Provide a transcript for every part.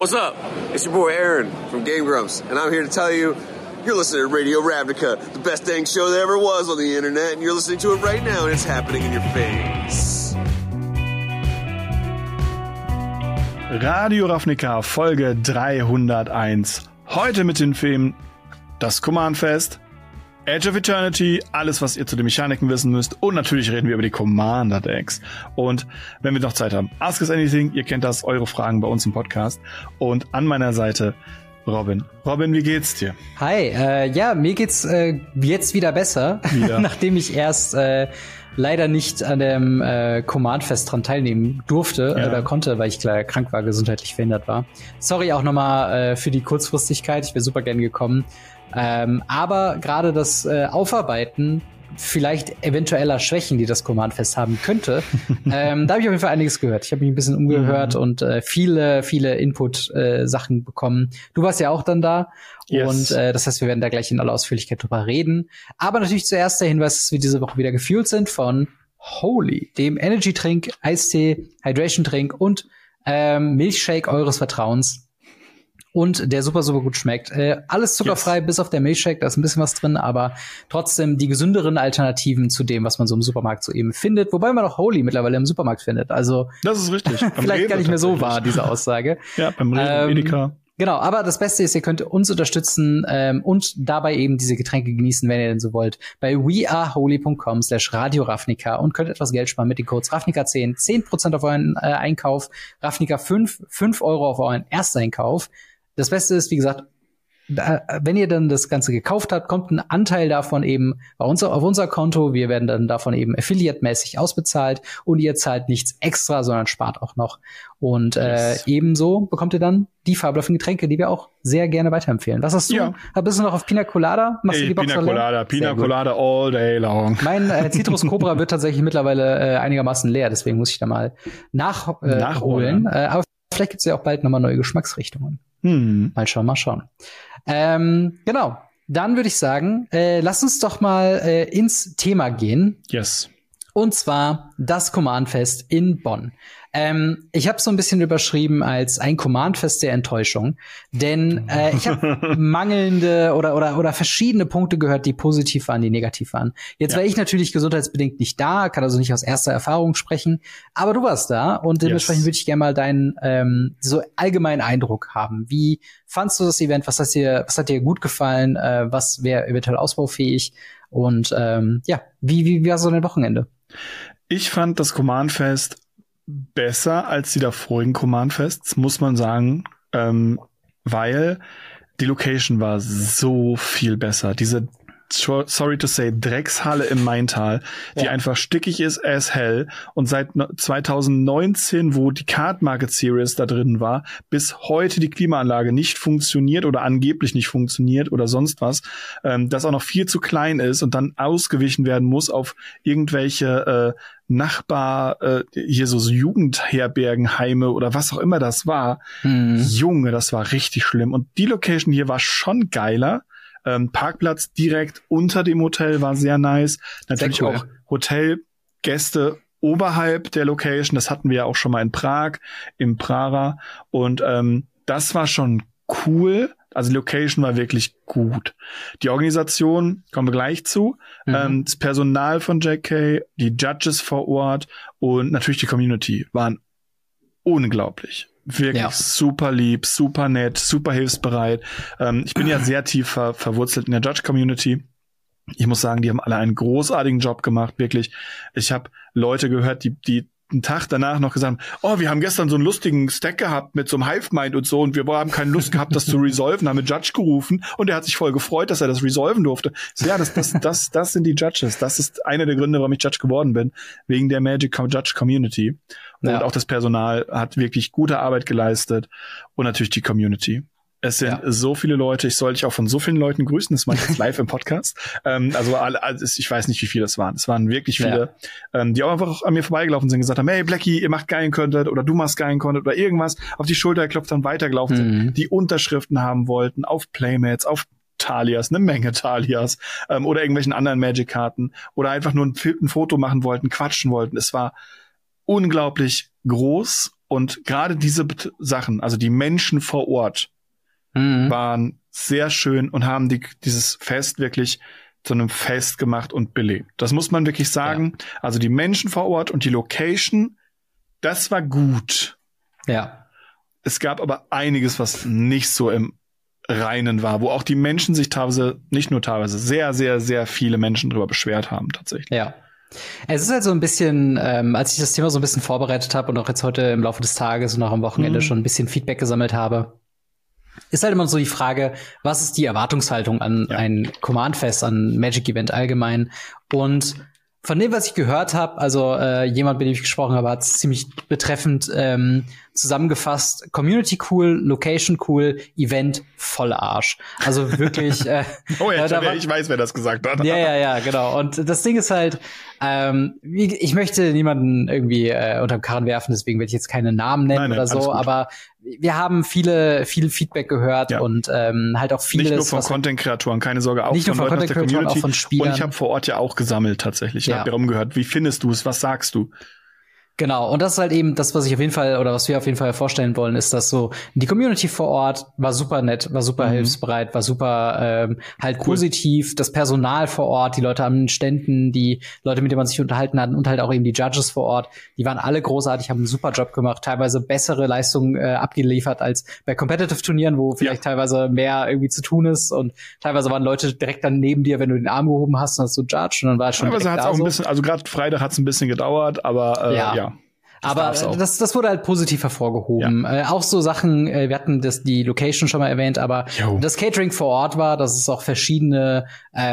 What's up? It's your boy Aaron from Game Grumps, and I'm here to tell you, you're listening to Radio Ravnica, the best dang show there ever was on the internet, and you're listening to it right now, and it's happening in your face. Radio Ravnica, Folge 301. Heute mit den Themen das Command Fest, Edge of Eternity, alles, was ihr zu den Mechaniken wissen müsst. Und natürlich reden wir über die Commander-Decks. Und wenn wir noch Zeit haben, Ask Us Anything, ihr kennt das, eure Fragen bei uns im Podcast. Und an meiner Seite Robin. Robin, wie geht's dir? Hi, ja, mir geht's jetzt wieder besser, nachdem ich erst leider nicht an dem Command-Fest dran teilnehmen durfte oder konnte, weil ich leider krank war, gesundheitlich verhindert war. Sorry auch nochmal für die Kurzfristigkeit, ich wäre super gern gekommen. Aber gerade das Aufarbeiten vielleicht eventueller Schwächen, die das Command-Fest haben könnte, da habe ich auf jeden Fall einiges gehört. Ich habe mich ein bisschen umgehört und viele Input-Sachen bekommen. Du warst ja auch dann da. Yes. Und das heißt, wir werden da gleich in aller Ausführlichkeit drüber reden. Aber natürlich zuerst der Hinweis, dass wir diese Woche wieder gefuelt sind von Holy, dem Energy-Trink, Eistee, Hydration-Trink und Milchshake eures Vertrauens. Und der super gut schmeckt. Alles zuckerfrei, bis auf der Milchshake, da ist ein bisschen was drin, aber trotzdem die gesünderen Alternativen zu dem, was man so im Supermarkt so eben findet. Wobei man auch Holy mittlerweile im Supermarkt findet. Also das ist richtig. Vielleicht gar nicht mehr so wahr, diese Aussage. Ja, beim Rewe, Edeka. Genau, aber das Beste ist, ihr könnt uns unterstützen und dabei eben diese Getränke genießen, wenn ihr denn so wollt, bei weareholy.com/Radio Ravnica und könnt etwas Geld sparen mit den Codes Ravnica10, 10% auf euren Einkauf, Ravnica5, 5 Euro auf euren Ersteinkauf. Das Beste ist, wie gesagt, wenn ihr dann das Ganze gekauft habt, kommt ein Anteil davon eben auf unser Konto. Wir werden dann davon eben affiliate-mäßig ausbezahlt und ihr zahlt nichts extra, sondern spart auch noch. Und ebenso bekommt ihr dann die fabelhaften Getränke, die wir auch sehr gerne weiterempfehlen. Was hast du? Ja. Bist du noch auf Pina Colada? Machst du die Box Pina Colada all day long. Mein Citrus Cobra wird tatsächlich mittlerweile einigermaßen leer, deswegen muss ich da mal nachholen. Aber vielleicht gibt's ja auch bald nochmal neue Geschmacksrichtungen. Mal schauen. Genau. Dann würde ich sagen, lass uns doch mal ins Thema gehen. Yes. Und zwar das Command-Fest in Bonn. Ich habe so ein bisschen überschrieben als ein Command-Fest der Enttäuschung, denn ich habe mangelnde oder verschiedene Punkte gehört, die positiv waren, die negativ waren. Jetzt war ich natürlich gesundheitsbedingt nicht da, kann also nicht aus erster Erfahrung sprechen, aber du warst da und dementsprechend würde ich gerne mal deinen so allgemeinen Eindruck haben. Wie fandst du das Event? Was hat dir gut gefallen? Was wäre eventuell ausbaufähig? Und wie war so dein Wochenende? Ich fand das Command-Fest besser als die davorigen Command-Fests, muss man sagen, weil die Location war so viel besser. Diese, sorry to say, Dreckshalle im Maintal, die einfach stickig ist as hell und seit 2019, wo die Card Market Series da drin war, bis heute die Klimaanlage nicht funktioniert oder angeblich nicht funktioniert oder sonst was, das auch noch viel zu klein ist und dann ausgewichen werden muss auf irgendwelche hier so Jugendherbergenheime oder was auch immer das war. Junge, das war richtig schlimm. Und die Location hier war schon geiler. Parkplatz direkt unter dem Hotel war sehr nice. Natürlich auch Hotelgäste oberhalb der Location. Das hatten wir ja auch schon mal in Prag, im Prara. Und das war schon cool. Also die Location war wirklich gut. Die Organisation, kommen wir gleich zu. Das Personal von JK, die Judges vor Ort und natürlich die Community waren unglaublich. Wirklich super lieb, super nett, super hilfsbereit. Ich bin ja sehr tief verwurzelt in der Judge-Community. Ich muss sagen, die haben alle einen großartigen Job gemacht, wirklich. Ich habe Leute gehört, die einen Tag danach noch gesagt haben, wir haben gestern so einen lustigen Stack gehabt mit so einem Hive-Mind und so und wir haben keine Lust gehabt, das zu resolven, haben mit Judge gerufen und er hat sich voll gefreut, dass er das resolven durfte. Ja, das sind die Judges. Das ist einer der Gründe, warum ich Judge geworden bin, wegen der Magic Judge Community. Und auch das Personal hat wirklich gute Arbeit geleistet und natürlich die Community. Es sind so viele Leute, ich soll dich auch von so vielen Leuten grüßen, das mache ich jetzt live im Podcast. Also ich weiß nicht, wie viele das waren. Es waren wirklich viele, die auch einfach an mir vorbeigelaufen sind und gesagt haben, hey Blackie, ihr macht geilen Content oder du machst geilen Content oder irgendwas, auf die Schulter geklopft haben, weitergelaufen sind, die Unterschriften haben wollten, auf Playmats, auf Talias, eine Menge Talias oder irgendwelchen anderen Magic-Karten oder einfach nur ein Foto machen wollten, quatschen wollten. Es war unglaublich groß Und gerade diese Sachen, also die Menschen vor Ort, waren sehr schön und haben dieses Fest wirklich zu einem Fest gemacht und belebt. Das muss man wirklich sagen. Ja. Also die Menschen vor Ort und die Location, das war gut. Ja. Es gab aber einiges, was nicht so im Reinen war, wo auch die Menschen sich sehr, sehr, sehr viele Menschen drüber beschwert haben tatsächlich. Ja. Es ist halt so ein bisschen, als ich das Thema so ein bisschen vorbereitet habe und auch jetzt heute im Laufe des Tages und auch am Wochenende schon ein bisschen Feedback gesammelt habe, ist halt immer so die Frage, was ist die Erwartungshaltung an ein Command-Fest, an Magic-Event allgemein? Und von dem, was ich gehört habe, also jemand, mit dem ich gesprochen habe, hat es ziemlich betreffend zusammengefasst: Community cool, Location cool, Event voll Arsch. Also wirklich. Ich weiß, wer das gesagt hat. Ja, genau. Und das Ding ist halt, ich möchte niemanden irgendwie unterm Karren werfen, deswegen werde ich jetzt keine Namen nennen oder so, aber wir haben viel Feedback gehört und halt auch vieles. Nicht nur von Content-Kreatoren, keine Sorge, auch nicht von nur von Leuten aus der Community. Auch von Spielern. Und ich habe vor Ort ja auch gesammelt tatsächlich. Ich habe ja rumgehört. Wie findest du es? Was sagst du? Genau, und das ist halt eben das, was ich auf jeden Fall oder was wir auf jeden Fall vorstellen wollen, ist, dass so die Community vor Ort war super nett, war super hilfsbereit, war super halt positiv. Das Personal vor Ort, die Leute an den Ständen, die Leute, mit denen man sich unterhalten hat und halt auch eben die Judges vor Ort, die waren alle großartig, haben einen super Job gemacht, teilweise bessere Leistungen abgeliefert als bei Competitive-Turnieren, wo vielleicht teilweise mehr irgendwie zu tun ist, und teilweise waren Leute direkt dann neben dir, wenn du den Arm gehoben hast und hast so judged, und dann war es schon teilweise hat's auch ein bisschen, also gerade Freitag hat's ein bisschen gedauert, aber ja. Aber das wurde halt positiv hervorgehoben. Auch so Sachen, wir hatten die Location schon mal erwähnt, aber das Catering vor Ort war, dass es auch verschiedene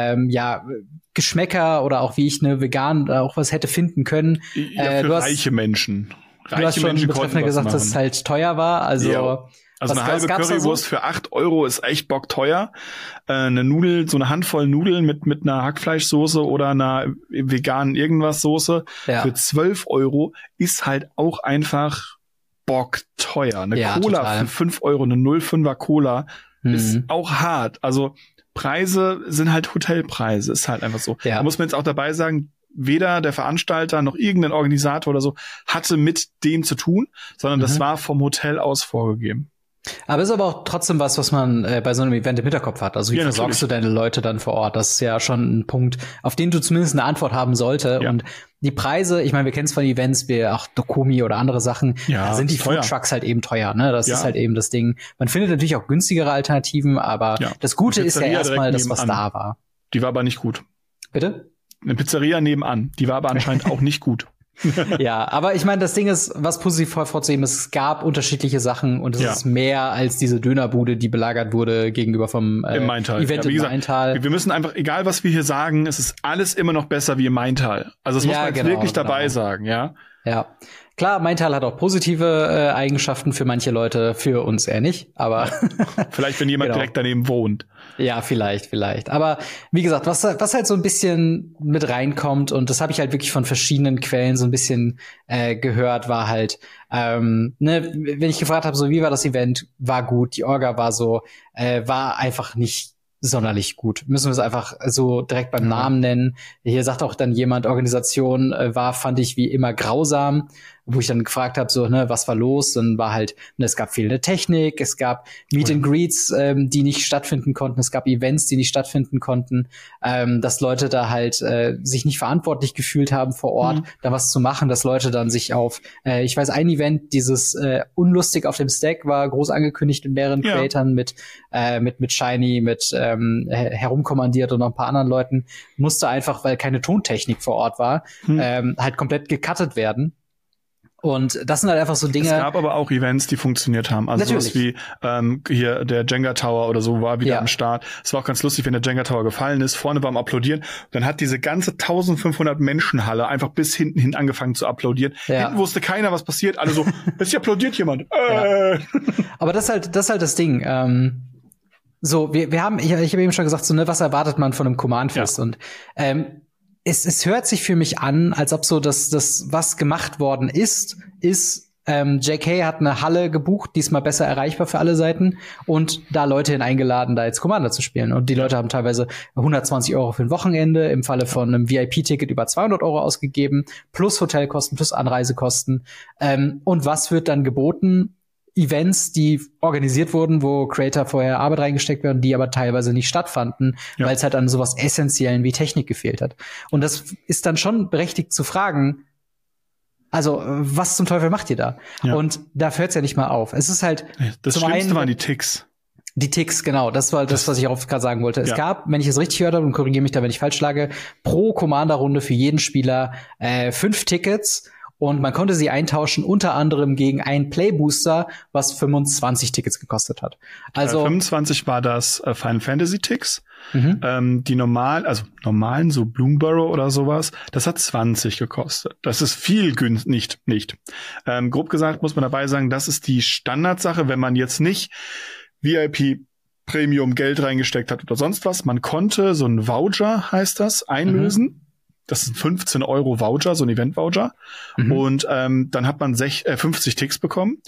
Geschmäcker oder auch wie ich vegan auch was hätte finden können. Ja, für reiche Menschen. Du hast schon betreffend gesagt, dass es halt teuer war. Also eine halbe Currywurst für 8 € ist echt bockteuer. Eine Nudel, so eine Handvoll Nudeln mit einer Hackfleischsoße oder einer veganen irgendwas Soße für 12 € ist halt auch einfach bockteuer. Eine Cola total. Für 5 €, eine 0,5er Cola ist auch hart. Also Preise sind halt Hotelpreise, ist halt einfach so. Ja. Da muss man jetzt auch dabei sagen, weder der Veranstalter noch irgendein Organisator oder so hatte mit dem zu tun, sondern das war vom Hotel aus vorgegeben. Aber ist aber auch trotzdem was man bei so einem Event im Hinterkopf hat. Also wie versorgst du deine Leute dann vor Ort? Das ist ja schon ein Punkt, auf den du zumindest eine Antwort haben sollte. Ja. Und die Preise, ich meine, wir kennen es von Events wie auch Dokumi oder andere Sachen, da sind die Foodtrucks halt eben teuer. Ne? Das ist halt eben das Ding. Man findet natürlich auch günstigere Alternativen, aber das Gute ist ja erstmal das, was da war. Die war aber nicht gut. Bitte? Eine Pizzeria nebenan. Die war aber anscheinend auch nicht gut. Ja, aber ich meine, das Ding ist, was positiv hervorzuheben ist, es gab unterschiedliche Sachen und es ist mehr als diese Dönerbude, die belagert wurde gegenüber vom Event im Maintal. Wir müssen einfach, egal was wir hier sagen, es ist alles immer noch besser wie im Maintal. Also das muss man jetzt wirklich dabei sagen, ja. Ja. Klar, Maintal hat auch positive Eigenschaften für manche Leute, für uns eher nicht, aber vielleicht, wenn jemand direkt daneben wohnt. Ja, vielleicht. Aber wie gesagt, was halt so ein bisschen mit reinkommt, und das habe ich halt wirklich von verschiedenen Quellen so ein bisschen gehört, war halt, wenn ich gefragt habe, so wie war das Event, war gut, die Orga war so, war einfach nicht sonderlich gut. Müssen wir es einfach so direkt beim Namen nennen. Hier sagt auch dann jemand, Organisation fand ich wie immer grausam, wo ich dann gefragt habe, so, was war los? Dann war halt, es gab fehlende Technik, es gab Meet and Greets, die nicht stattfinden konnten, es gab Events, die nicht stattfinden konnten, dass Leute da halt sich nicht verantwortlich gefühlt haben vor Ort, da was zu machen, dass Leute dann sich auf, ich weiß, ein Event, dieses Unlustig auf dem Stack war groß angekündigt mit mehreren Creatoren, mit Shiny, mit herumkommandiert und noch ein paar anderen Leuten, musste einfach, weil keine Tontechnik vor Ort war, halt komplett gecuttet werden. Und das sind halt einfach so Dinge. Es gab aber auch Events, die funktioniert haben. Also sowas wie hier der Jenga Tower oder so war wieder am Start. Es war auch ganz lustig, wenn der Jenga Tower gefallen ist. Vorne beim Applaudieren. Dann hat diese ganze 1500 Menschenhalle einfach bis hinten hin angefangen zu applaudieren. Hinten wusste keiner, was passiert. Alle so, jetzt applaudiert jemand. Aber das ist halt das Ding. So, wir haben, ich habe eben schon gesagt, so, was erwartet man von einem Command-Fest? Und es hört sich für mich an, als ob so das was gemacht worden ist JK hat eine Halle gebucht, diesmal besser erreichbar für alle Seiten und da Leute eingeladen, da jetzt Commander zu spielen. Und die Leute haben teilweise 120 € für ein Wochenende, im Falle von einem VIP-Ticket über 200 € ausgegeben, plus Hotelkosten, plus Anreisekosten. Und was wird dann geboten? Events, die organisiert wurden, wo Creator vorher Arbeit reingesteckt werden, die aber teilweise nicht stattfanden, weil es halt an sowas Essentiellen wie Technik gefehlt hat. Und das ist dann schon berechtigt zu fragen, also, was zum Teufel macht ihr da? Ja. Und da hört es ja nicht mal auf. Es ist halt das Schlimmste waren die Ticks. Die Ticks, genau. Das war das, was ich auch gerade sagen wollte. Es gab, wenn ich es richtig gehört habe, und korrigiere mich da, wenn ich falsch lage, pro Commander-Runde für jeden Spieler 5 Tickets. Und man konnte sie eintauschen, unter anderem gegen einen Playbooster, was 25 Tickets gekostet hat. Also 25 war das Final Fantasy Ticks. Die normalen, so Bloomburrow oder sowas, das hat 20 gekostet. Das ist viel günstig, nicht. Grob gesagt muss man dabei sagen, das ist die Standardsache, wenn man jetzt nicht VIP Premium Geld reingesteckt hat oder sonst was. Man konnte so ein Voucher, heißt das, einlösen. Das ist ein 15 € Voucher, so ein Event-Voucher. Und dann hat man 50 Ticks bekommen.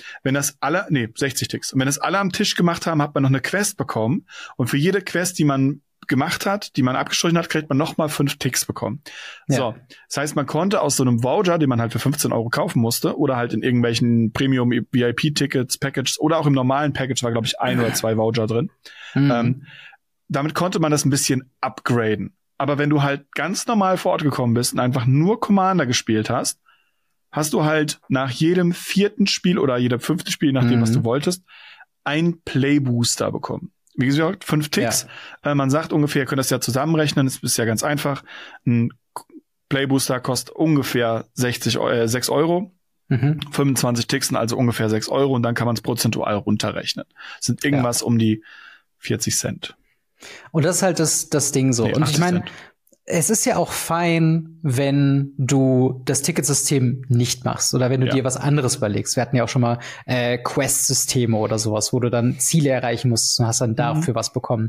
60 Ticks. Und wenn das alle am Tisch gemacht haben, hat man noch eine Quest bekommen. Und für jede Quest, die man gemacht hat, die man abgestrichen hat, kriegt man nochmal 5 Ticks bekommen. Ja. So, das heißt, man konnte aus so einem Voucher, den man halt für 15 € kaufen musste, oder halt in irgendwelchen Premium-VIP-Tickets, Packages, oder auch im normalen Package war, glaube ich, 1 oder 2 Voucher drin. Damit konnte man das ein bisschen upgraden. Aber wenn du halt ganz normal vor Ort gekommen bist und einfach nur Commander gespielt hast, hast du halt nach jedem 4. Spiel oder jedem 5. Spiel, nachdem was du wolltest, ein Playbooster bekommen. Wie gesagt, 5 Ticks. Ja. Man sagt ungefähr, ihr könnt das ja zusammenrechnen, das ist ja ganz einfach. Ein Playbooster kostet ungefähr 6 €. 25 Ticks sind also ungefähr 6 € und dann kann man es prozentual runterrechnen. Das sind irgendwas um die 40 Cent. Und das ist halt das Ding so. Und ich meine, es ist ja auch fein, wenn du das Ticketsystem nicht machst oder wenn du dir was anderes überlegst. Wir hatten ja auch schon mal Quest-Systeme oder sowas, wo du dann Ziele erreichen musst und hast dann dafür was bekommen.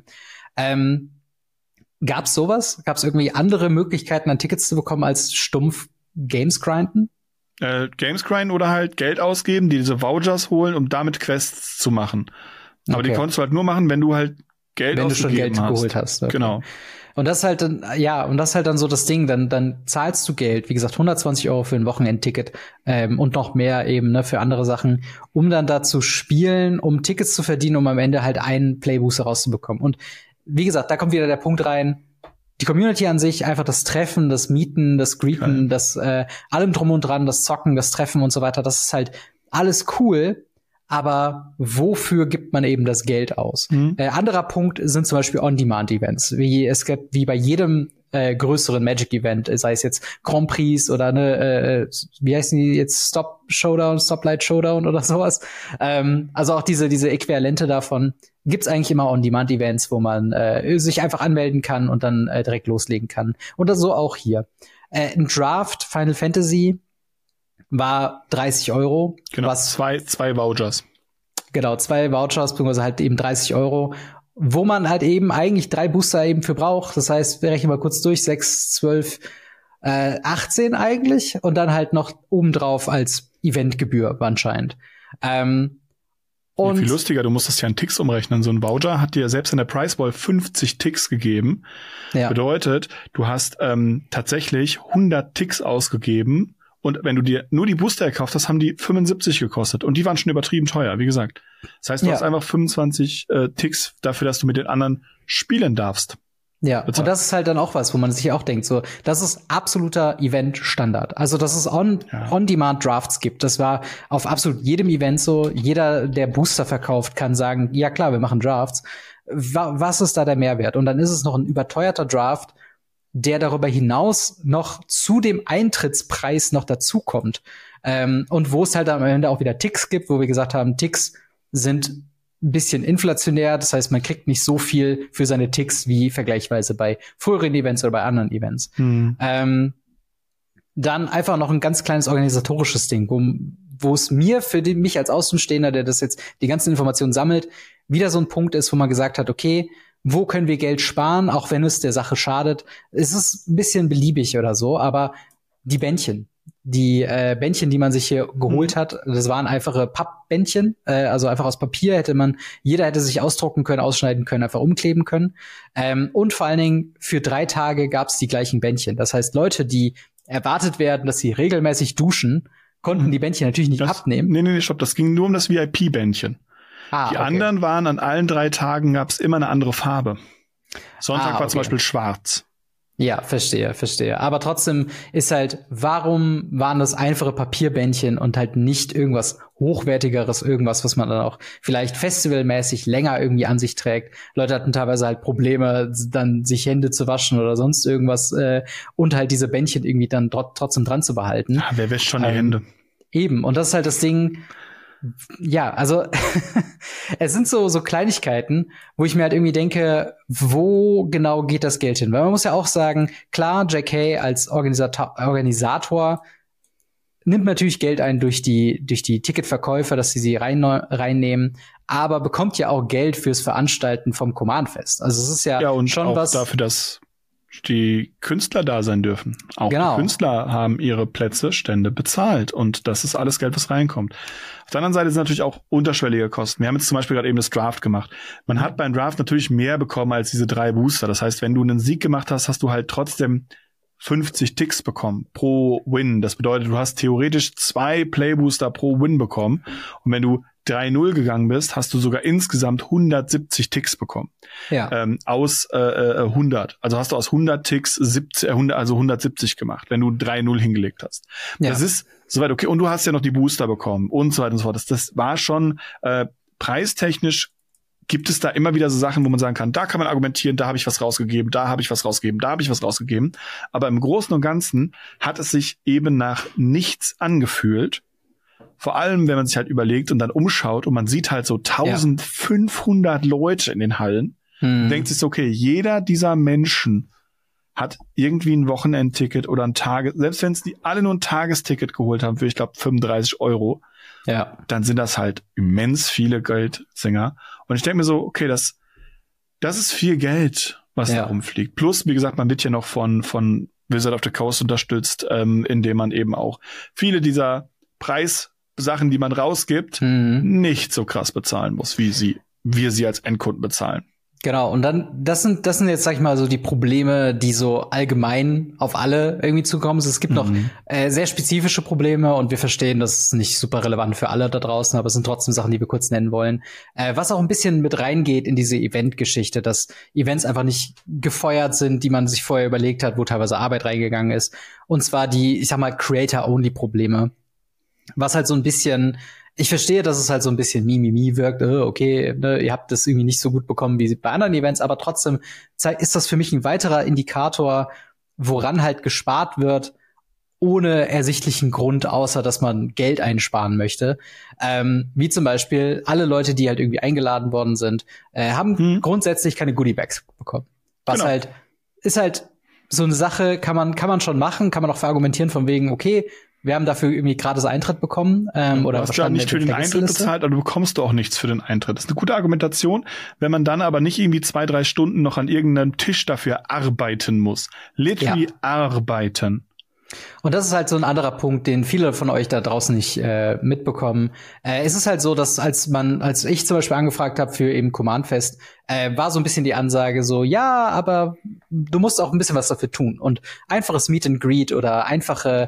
Gab's sowas? Gab's irgendwie andere Möglichkeiten, an Tickets zu bekommen, als stumpf Games grinden? Games grinden oder halt Geld ausgeben, diese Vouchers holen, um damit Quests zu machen. Aber die konntest du halt nur machen, wenn du halt Geld wenn du schon Geld geholt hast. Okay. Genau. Und das halt dann so das Ding, dann zahlst du Geld, wie gesagt, 120 € für ein Wochenendticket und noch mehr eben für andere Sachen, um dann da zu spielen, um Tickets zu verdienen, um am Ende halt einen Playbooster rauszubekommen. Und wie gesagt, da kommt wieder der Punkt rein, die Community an sich, einfach das Treffen, das Meeten, das Greeten, das allem drum und dran, das Zocken, das Treffen und so weiter, das ist halt alles cool. Aber wofür gibt man eben das Geld aus? Anderer Punkt sind zum Beispiel On-Demand-Events. Wie bei jedem größeren Magic-Event, sei es jetzt Grand Prix oder wie heißen die jetzt, Stoplight Showdown oder sowas. Also auch diese Äquivalente davon gibt's eigentlich immer On-Demand-Events, wo man sich einfach anmelden kann und dann direkt loslegen kann. Und das so auch hier. Ein Draft Final Fantasy war 30 €. Genau, was zwei Vouchers. Genau, 2 Vouchers, beziehungsweise halt eben 30 €, wo man halt eben eigentlich 3 Booster eben für braucht. Das heißt, wir rechnen mal kurz durch, 6, 12, 18 eigentlich. Und dann halt noch obendrauf als Eventgebühr anscheinend. Und viel lustiger, du musst das ja in Ticks umrechnen. So ein Voucher hat dir selbst in der Price Wall 50 Ticks gegeben. Ja. Bedeutet, du hast tatsächlich 100 Ticks ausgegeben. Und wenn du dir nur die Booster gekauft hast, haben die 75 gekostet. Und die waren schon übertrieben teuer, wie gesagt. Das heißt, du hast einfach 25 Ticks dafür, dass du mit den anderen spielen darfst. Ja, und das ist halt dann auch was, wo man sich auch denkt, so, das ist absoluter Event-Standard. Also, dass es On-Demand-Drafts gibt. Das war auf absolut jedem Event so. Jeder, der Booster verkauft, kann sagen, ja klar, wir machen Drafts. Was ist da der Mehrwert? Und dann ist es noch ein überteuerter Draft, der darüber hinaus noch zu dem Eintrittspreis noch dazukommt. Und wo es halt am Ende auch wieder Ticks gibt, wo wir gesagt haben, Ticks sind ein bisschen inflationär. Das heißt, man kriegt nicht so viel für seine Ticks wie vergleichsweise bei früheren Events oder bei anderen Events. Dann einfach noch ein ganz kleines organisatorisches Ding, wo es mich als Außenstehender, der das jetzt die ganzen Informationen sammelt, wieder so ein Punkt ist, wo man gesagt hat, okay, wo können wir Geld sparen, auch wenn es der Sache schadet? Es ist ein bisschen beliebig oder so, aber die Bändchen. die Bändchen, die man sich hier geholt hat, das waren einfache Pappbändchen, also einfach aus Papier jeder hätte sich ausdrucken können, ausschneiden können, einfach umkleben können. Und vor allen Dingen für 3 Tage gab es die gleichen Bändchen. Das heißt, Leute, die erwartet werden, dass sie regelmäßig duschen, konnten die Bändchen natürlich nicht abnehmen. Nee, stopp, das ging nur um das VIP-Bändchen. Die anderen waren, an allen 3 Tagen gab es immer eine andere Farbe. Sonntag war zum Beispiel schwarz. Ja, verstehe. Aber trotzdem ist halt, warum waren das einfache Papierbändchen und halt nicht irgendwas Hochwertigeres, irgendwas, was man dann auch vielleicht festivalmäßig länger irgendwie an sich trägt. Leute hatten teilweise halt Probleme, dann sich Hände zu waschen oder sonst irgendwas und halt diese Bändchen irgendwie dann trotzdem dran zu behalten. Ja, wer wäscht schon die Hände? Eben, und das ist halt das Ding. Ja, also es sind so Kleinigkeiten, wo ich mir halt irgendwie denke, wo genau geht das Geld hin? Weil man muss ja auch sagen, klar, JK als Organisator nimmt natürlich Geld ein durch die Ticketverkäufer, dass sie reinnehmen, aber bekommt ja auch Geld fürs Veranstalten vom Command Fest. Also es ist ja und schon auch was dafür, dass die Künstler da sein dürfen. Auch die Künstler haben ihre Plätze, Stände bezahlt und das ist alles Geld, was reinkommt. Auf der anderen Seite sind natürlich auch unterschwellige Kosten. Wir haben jetzt zum Beispiel gerade eben das Draft gemacht. Man hat beim Draft natürlich mehr bekommen als diese 3 Booster. Das heißt, wenn du einen Sieg gemacht hast, hast du halt trotzdem 50 Ticks bekommen pro Win. Das bedeutet, du hast theoretisch 2 Playbooster pro Win bekommen. Und wenn du 3-0 gegangen bist, hast du sogar insgesamt 170 Ticks bekommen. Ja. Aus 100. Also hast du aus 100 Ticks 170 gemacht, wenn du 3-0 hingelegt hast. Ja. Das ist soweit okay. Und du hast ja noch die Booster bekommen und so weiter und so fort. Das war schon preistechnisch gibt es da immer wieder so Sachen, wo man sagen kann, da kann man argumentieren, da habe ich was rausgegeben, da habe ich was rausgegeben, da habe ich was rausgegeben. Aber im Großen und Ganzen hat es sich eben nach nichts angefühlt. Vor allem, wenn man sich halt überlegt und dann umschaut und man sieht halt so 1500 Leute in den Hallen, denkt sich so, okay, jeder dieser Menschen hat irgendwie ein Wochenendticket oder ein selbst wenn es die alle nur ein Tagesticket geholt haben für, ich glaube, 35 €, dann sind das halt immens viele Geldsänger. Und ich denke mir so, okay, das ist viel Geld, was da rumfliegt. Plus, wie gesagt, man wird ja noch von Wizard of the Coast unterstützt, indem man eben auch viele dieser Preissachen, die man rausgibt, nicht so krass bezahlen muss, wie wir sie als Endkunden bezahlen. Genau, und dann, das sind jetzt, sag ich mal, so die Probleme, die so allgemein auf alle irgendwie zukommen. Es gibt noch sehr spezifische Probleme und wir verstehen, das ist nicht super relevant für alle da draußen, aber es sind trotzdem Sachen, die wir kurz nennen wollen. Was auch ein bisschen mit reingeht in diese Event-Geschichte, dass Events einfach nicht gefeuert sind, die man sich vorher überlegt hat, wo teilweise Arbeit reingegangen ist. Und zwar die, ich sag mal, Creator-Only-Probleme. Was halt so ein bisschen, ich verstehe, dass es halt so ein bisschen Mimimi wirkt. Okay, ne, ihr habt das irgendwie nicht so gut bekommen wie bei anderen Events, aber trotzdem ist das für mich ein weiterer Indikator, woran halt gespart wird, ohne ersichtlichen Grund, außer dass man Geld einsparen möchte. Wie zum Beispiel alle Leute, die halt irgendwie eingeladen worden sind, haben grundsätzlich keine Goodie-Bags bekommen. Was halt, ist halt so eine Sache, kann man schon machen, kann man auch verargumentieren von wegen, okay, wir haben dafür irgendwie gratis Eintritt bekommen. Oder du hast ja nicht für den Eintritt bezahlt, aber du bekommst auch nichts für den Eintritt. Das ist eine gute Argumentation, wenn man dann aber nicht irgendwie 2-3 Stunden noch an irgendeinem Tisch dafür arbeiten muss. Literally arbeiten. Und das ist halt so ein anderer Punkt, den viele von euch da draußen nicht mitbekommen. Es ist halt so, dass als ich zum Beispiel angefragt habe für eben Command Fest, war so ein bisschen die Ansage so, ja, aber du musst auch ein bisschen was dafür tun. Und einfaches Meet and Greet oder einfache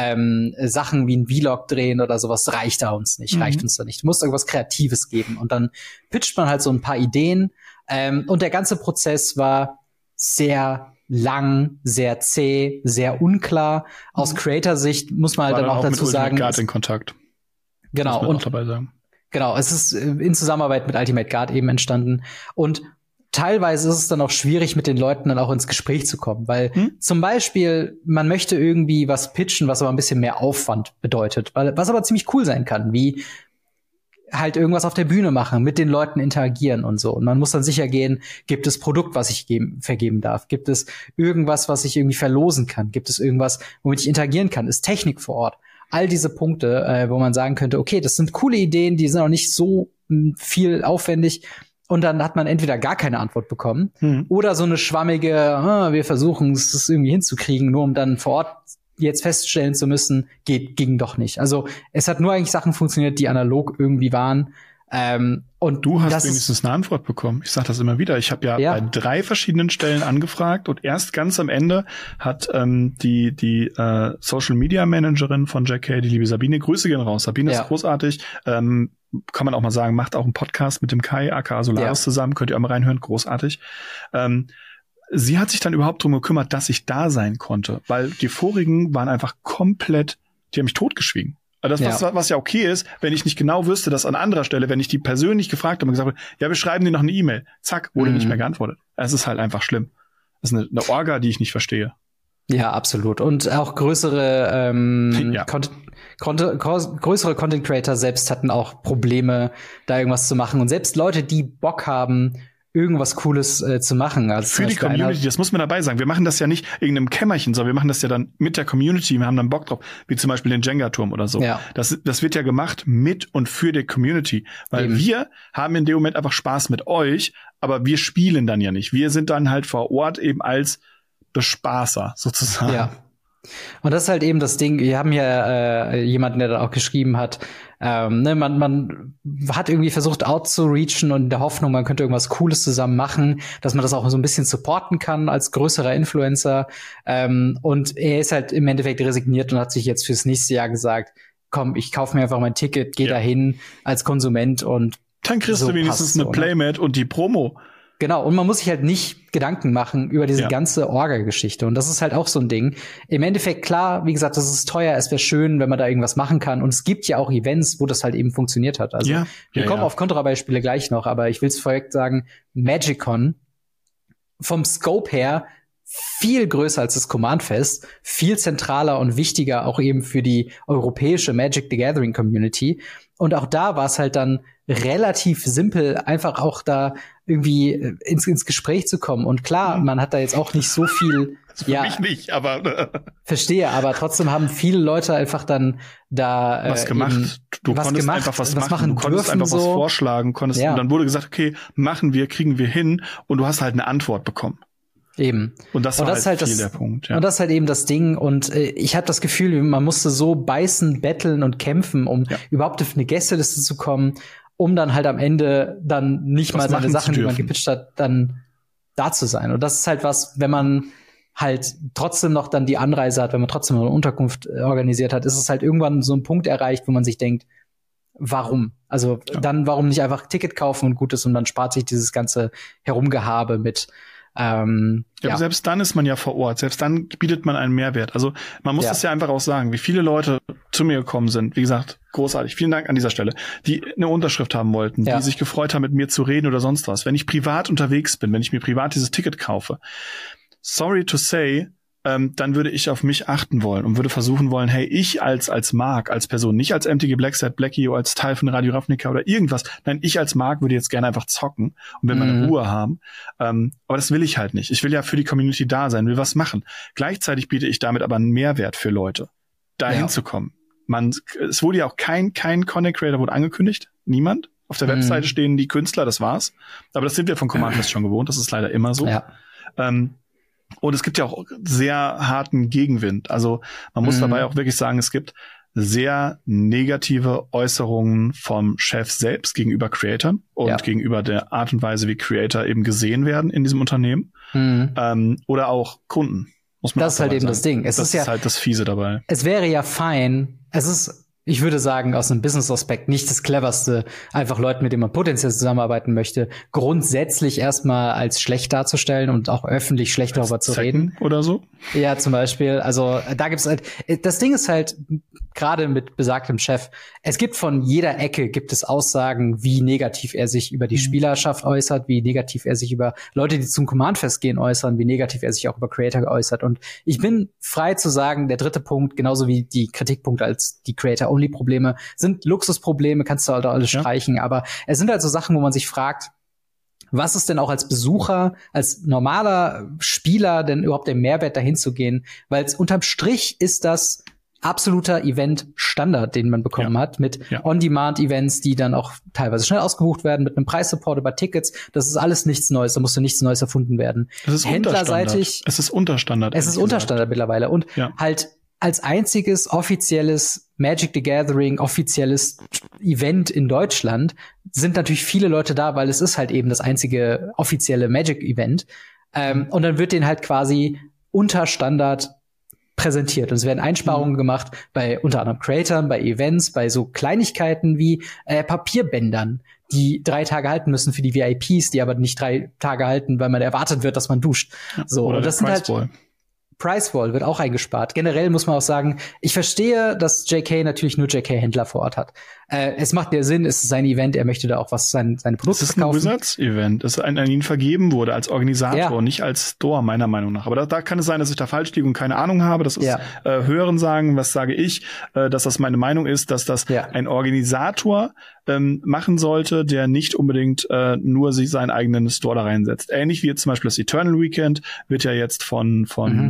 Sachen wie ein Vlog drehen oder sowas reicht uns nicht. Du musst irgendwas Kreatives geben. Und dann pitcht man halt so ein paar Ideen. Und der ganze Prozess war sehr lang, sehr zäh, sehr unklar. Aus Creator-Sicht muss man halt dann auch dazu sagen, Guard in Kontakt. Genau. Muss man auch dabei sagen. Genau, es ist in Zusammenarbeit mit Ultimate Guard eben entstanden. Und teilweise ist es dann auch schwierig, mit den Leuten dann auch ins Gespräch zu kommen, weil zum Beispiel man möchte irgendwie was pitchen, was aber ein bisschen mehr Aufwand bedeutet, was aber ziemlich cool sein kann, wie halt irgendwas auf der Bühne machen, mit den Leuten interagieren und so. Und man muss dann sicher gehen, gibt es Produkt, was ich vergeben darf? Gibt es irgendwas, was ich irgendwie verlosen kann? Gibt es irgendwas, womit ich interagieren kann? Ist Technik vor Ort? All diese Punkte, wo man sagen könnte, okay, das sind coole Ideen, die sind auch nicht so viel aufwendig. Und dann hat man entweder gar keine Antwort bekommen oder so eine schwammige, wir versuchen es irgendwie hinzukriegen, nur um dann vor Ort jetzt feststellen zu müssen, ging doch nicht. Also es hat nur eigentlich Sachen funktioniert, die analog irgendwie waren. Und du hast wenigstens eine Antwort bekommen. Ich sage das immer wieder. Ich habe ja bei 3 verschiedenen Stellen angefragt und erst ganz am Ende hat die Social Media Managerin von JK, die liebe Sabine, Grüße gehen raus. Sabine ist großartig. Kann man auch mal sagen, macht auch einen Podcast mit dem Kai, aka Solaris zusammen. Könnt ihr auch mal reinhören. Großartig. Sie hat sich dann überhaupt drum gekümmert, dass ich da sein konnte, weil die vorigen waren einfach komplett, die haben mich totgeschwiegen. Das, was ja okay ist, wenn ich nicht genau wüsste, dass an anderer Stelle, wenn ich die persönlich gefragt habe und gesagt habe, ja, wir schreiben dir noch eine E-Mail, zack, wurde nicht mehr geantwortet. Es ist halt einfach schlimm. Das ist eine Orga, die ich nicht verstehe. Ja, absolut. Und auch größere größere Content Creator selbst hatten auch Probleme, da irgendwas zu machen. Und selbst Leute, die Bock haben, irgendwas Cooles zu machen. Also für die Community, das muss man dabei sagen. Wir machen das ja nicht irgendeinem Kämmerchen, sondern wir machen das ja dann mit der Community. Wir haben dann Bock drauf, wie zum Beispiel den Jenga-Turm oder so. Ja. Das wird ja gemacht mit und für die Community. Weil wir haben in dem Moment einfach Spaß mit euch, aber wir spielen dann ja nicht. Wir sind dann halt vor Ort eben als Bespaßer sozusagen. Ja. Und das ist halt eben das Ding, wir haben ja jemanden, der da auch geschrieben hat, man hat irgendwie versucht outzureachen und in der Hoffnung, man könnte irgendwas Cooles zusammen machen, dass man das auch so ein bisschen supporten kann als größerer Influencer. Und er ist halt im Endeffekt resigniert und hat sich jetzt fürs nächste Jahr gesagt, komm, ich kaufe mir einfach mein Ticket, gehe dahin als Konsument und dann kriegst du wenigstens eine Playmat und die Promo. Genau, und man muss sich halt nicht Gedanken machen über diese ganze Orga-Geschichte. Und das ist halt auch so ein Ding. Im Endeffekt, klar, wie gesagt, das ist teuer, es wäre schön, wenn man da irgendwas machen kann. Und es gibt ja auch Events, wo das halt eben funktioniert hat. Also wir kommen auf Kontrabeispiele gleich noch, aber ich will es vorweg sagen, MagicCon vom Scope her viel größer als das Command-Fest, viel zentraler und wichtiger auch eben für die europäische Magic the Gathering Community. Und auch da war es halt dann relativ simpel, einfach auch da irgendwie ins Gespräch zu kommen. Und klar, man hat da jetzt auch nicht so viel. Also für mich nicht, aber verstehe, aber trotzdem haben viele Leute einfach dann da was gemacht. Du konntest einfach was machen. Du konntest einfach was vorschlagen, und dann wurde gesagt, okay, kriegen wir hin, und du hast halt eine Antwort bekommen. Eben. Und das war halt der Punkt. Ja. Und das ist halt eben das Ding. Und ich habe das Gefühl, man musste so beißen, betteln und kämpfen, um überhaupt auf eine Gästeliste zu kommen, um dann halt am Ende dann nicht mal seine Sachen, die man gepitcht hat, dann da zu sein. Und das ist halt was, wenn man halt trotzdem noch dann die Anreise hat, wenn man trotzdem noch eine Unterkunft organisiert hat, ist es halt irgendwann so ein Punkt erreicht, wo man sich denkt, warum? Also dann warum nicht einfach ein Ticket kaufen und gut ist, und dann spart sich dieses ganze Herumgehabe mit aber selbst dann ist man ja vor Ort. Selbst dann bietet man einen Mehrwert. Also man muss das ja einfach auch sagen, wie viele Leute zu mir gekommen sind. Wie gesagt, großartig. Vielen Dank an dieser Stelle. Die eine Unterschrift haben wollten, die sich gefreut haben, mit mir zu reden oder sonst was. Wenn ich privat unterwegs bin, wenn ich mir privat dieses Ticket kaufe, sorry to say, dann würde ich auf mich achten wollen und würde versuchen wollen, hey, ich als Mark, als Person, nicht als MTG Blackset, Blackie oder als Teil von Radio Ravnica oder irgendwas. Nein, ich als Mark würde jetzt gerne einfach zocken und will meine Ruhe haben. Aber das will ich halt nicht. Ich will ja für die Community da sein, will was machen. Gleichzeitig biete ich damit aber einen Mehrwert für Leute, da hinzukommen. Es wurde ja auch kein Content Creator wurde angekündigt. Niemand. Auf der Webseite stehen die Künstler, das war's. Aber das sind wir von Command Fest schon gewohnt. Das ist leider immer so. Ja. Und es gibt ja auch sehr harten Gegenwind. Also man muss dabei auch wirklich sagen, es gibt sehr negative Äußerungen vom Chef selbst gegenüber Creatoren und gegenüber der Art und Weise, wie Creator eben gesehen werden in diesem Unternehmen. Oder auch Kunden. Muss man das ist halt eben das Ding. Das ist halt das Fiese dabei. Es wäre ja fein. Es ist, ich würde sagen, aus einem Business-Aspekt nicht das Cleverste, einfach Leuten, mit denen man potenziell zusammenarbeiten möchte, grundsätzlich erstmal als schlecht darzustellen und auch öffentlich schlecht darüber zu reden. Oder so? Ja, zum Beispiel. Also da gibt's halt, das Ding ist halt, gerade mit besagtem Chef, es gibt von jeder Ecke gibt es Aussagen, wie negativ er sich über die Spielerschaft äußert, wie negativ er sich über Leute, die zum Command-Fest gehen, äußern, wie negativ er sich auch über Creator äußert. Und ich bin frei zu sagen, der dritte Punkt, genauso wie die Kritikpunkte als die Creator-Only-Probleme, sind Luxusprobleme, kannst du halt alles streichen, aber es sind halt so Sachen, wo man sich fragt, was ist denn auch als Besucher, als normaler Spieler denn überhaupt der Mehrwert, dahin zu gehen? Weil unterm Strich ist das absoluter Event-Standard, den man bekommen hat, mit On-Demand-Events, die dann auch teilweise schnell ausgebucht werden, mit einem Preissupport über Tickets. Das ist alles nichts Neues, da musste nichts Neues erfunden werden. Es ist händlerseitig. Es ist Unterstandard. Es ist Unterstandard mittlerweile. Und halt als einziges offizielles Magic the Gathering, offizielles Event in Deutschland sind natürlich viele Leute da, weil es ist halt eben das einzige offizielle Magic-Event. Und dann wird denen halt quasi unter Standard präsentiert. Und es werden Einsparungen gemacht bei unter anderem Creatoren, bei Events, bei so Kleinigkeiten wie Papierbändern, die 3 Tage halten müssen für die VIPs, die aber nicht 3 Tage halten, weil man erwartet wird, dass man duscht. So, oder und das sind halt Price Wall wird auch eingespart. Generell muss man auch sagen, ich verstehe, dass JK natürlich nur JK-Händler vor Ort hat. Es macht ja Sinn, es ist sein Event, er möchte da auch was seine Produkte verkaufen. Es ist ein Wizards-Event, das an ihn vergeben wurde als Organisator, nicht als Store, meiner Meinung nach. Aber da kann es sein, dass ich da falsch liege und keine Ahnung habe. Das ist Hören sagen, was sage ich, dass das meine Meinung ist, dass das ein Organisator machen sollte, der nicht unbedingt nur sich seinen eigenen Store da reinsetzt. Ähnlich wie jetzt zum Beispiel das Eternal Weekend wird ja jetzt von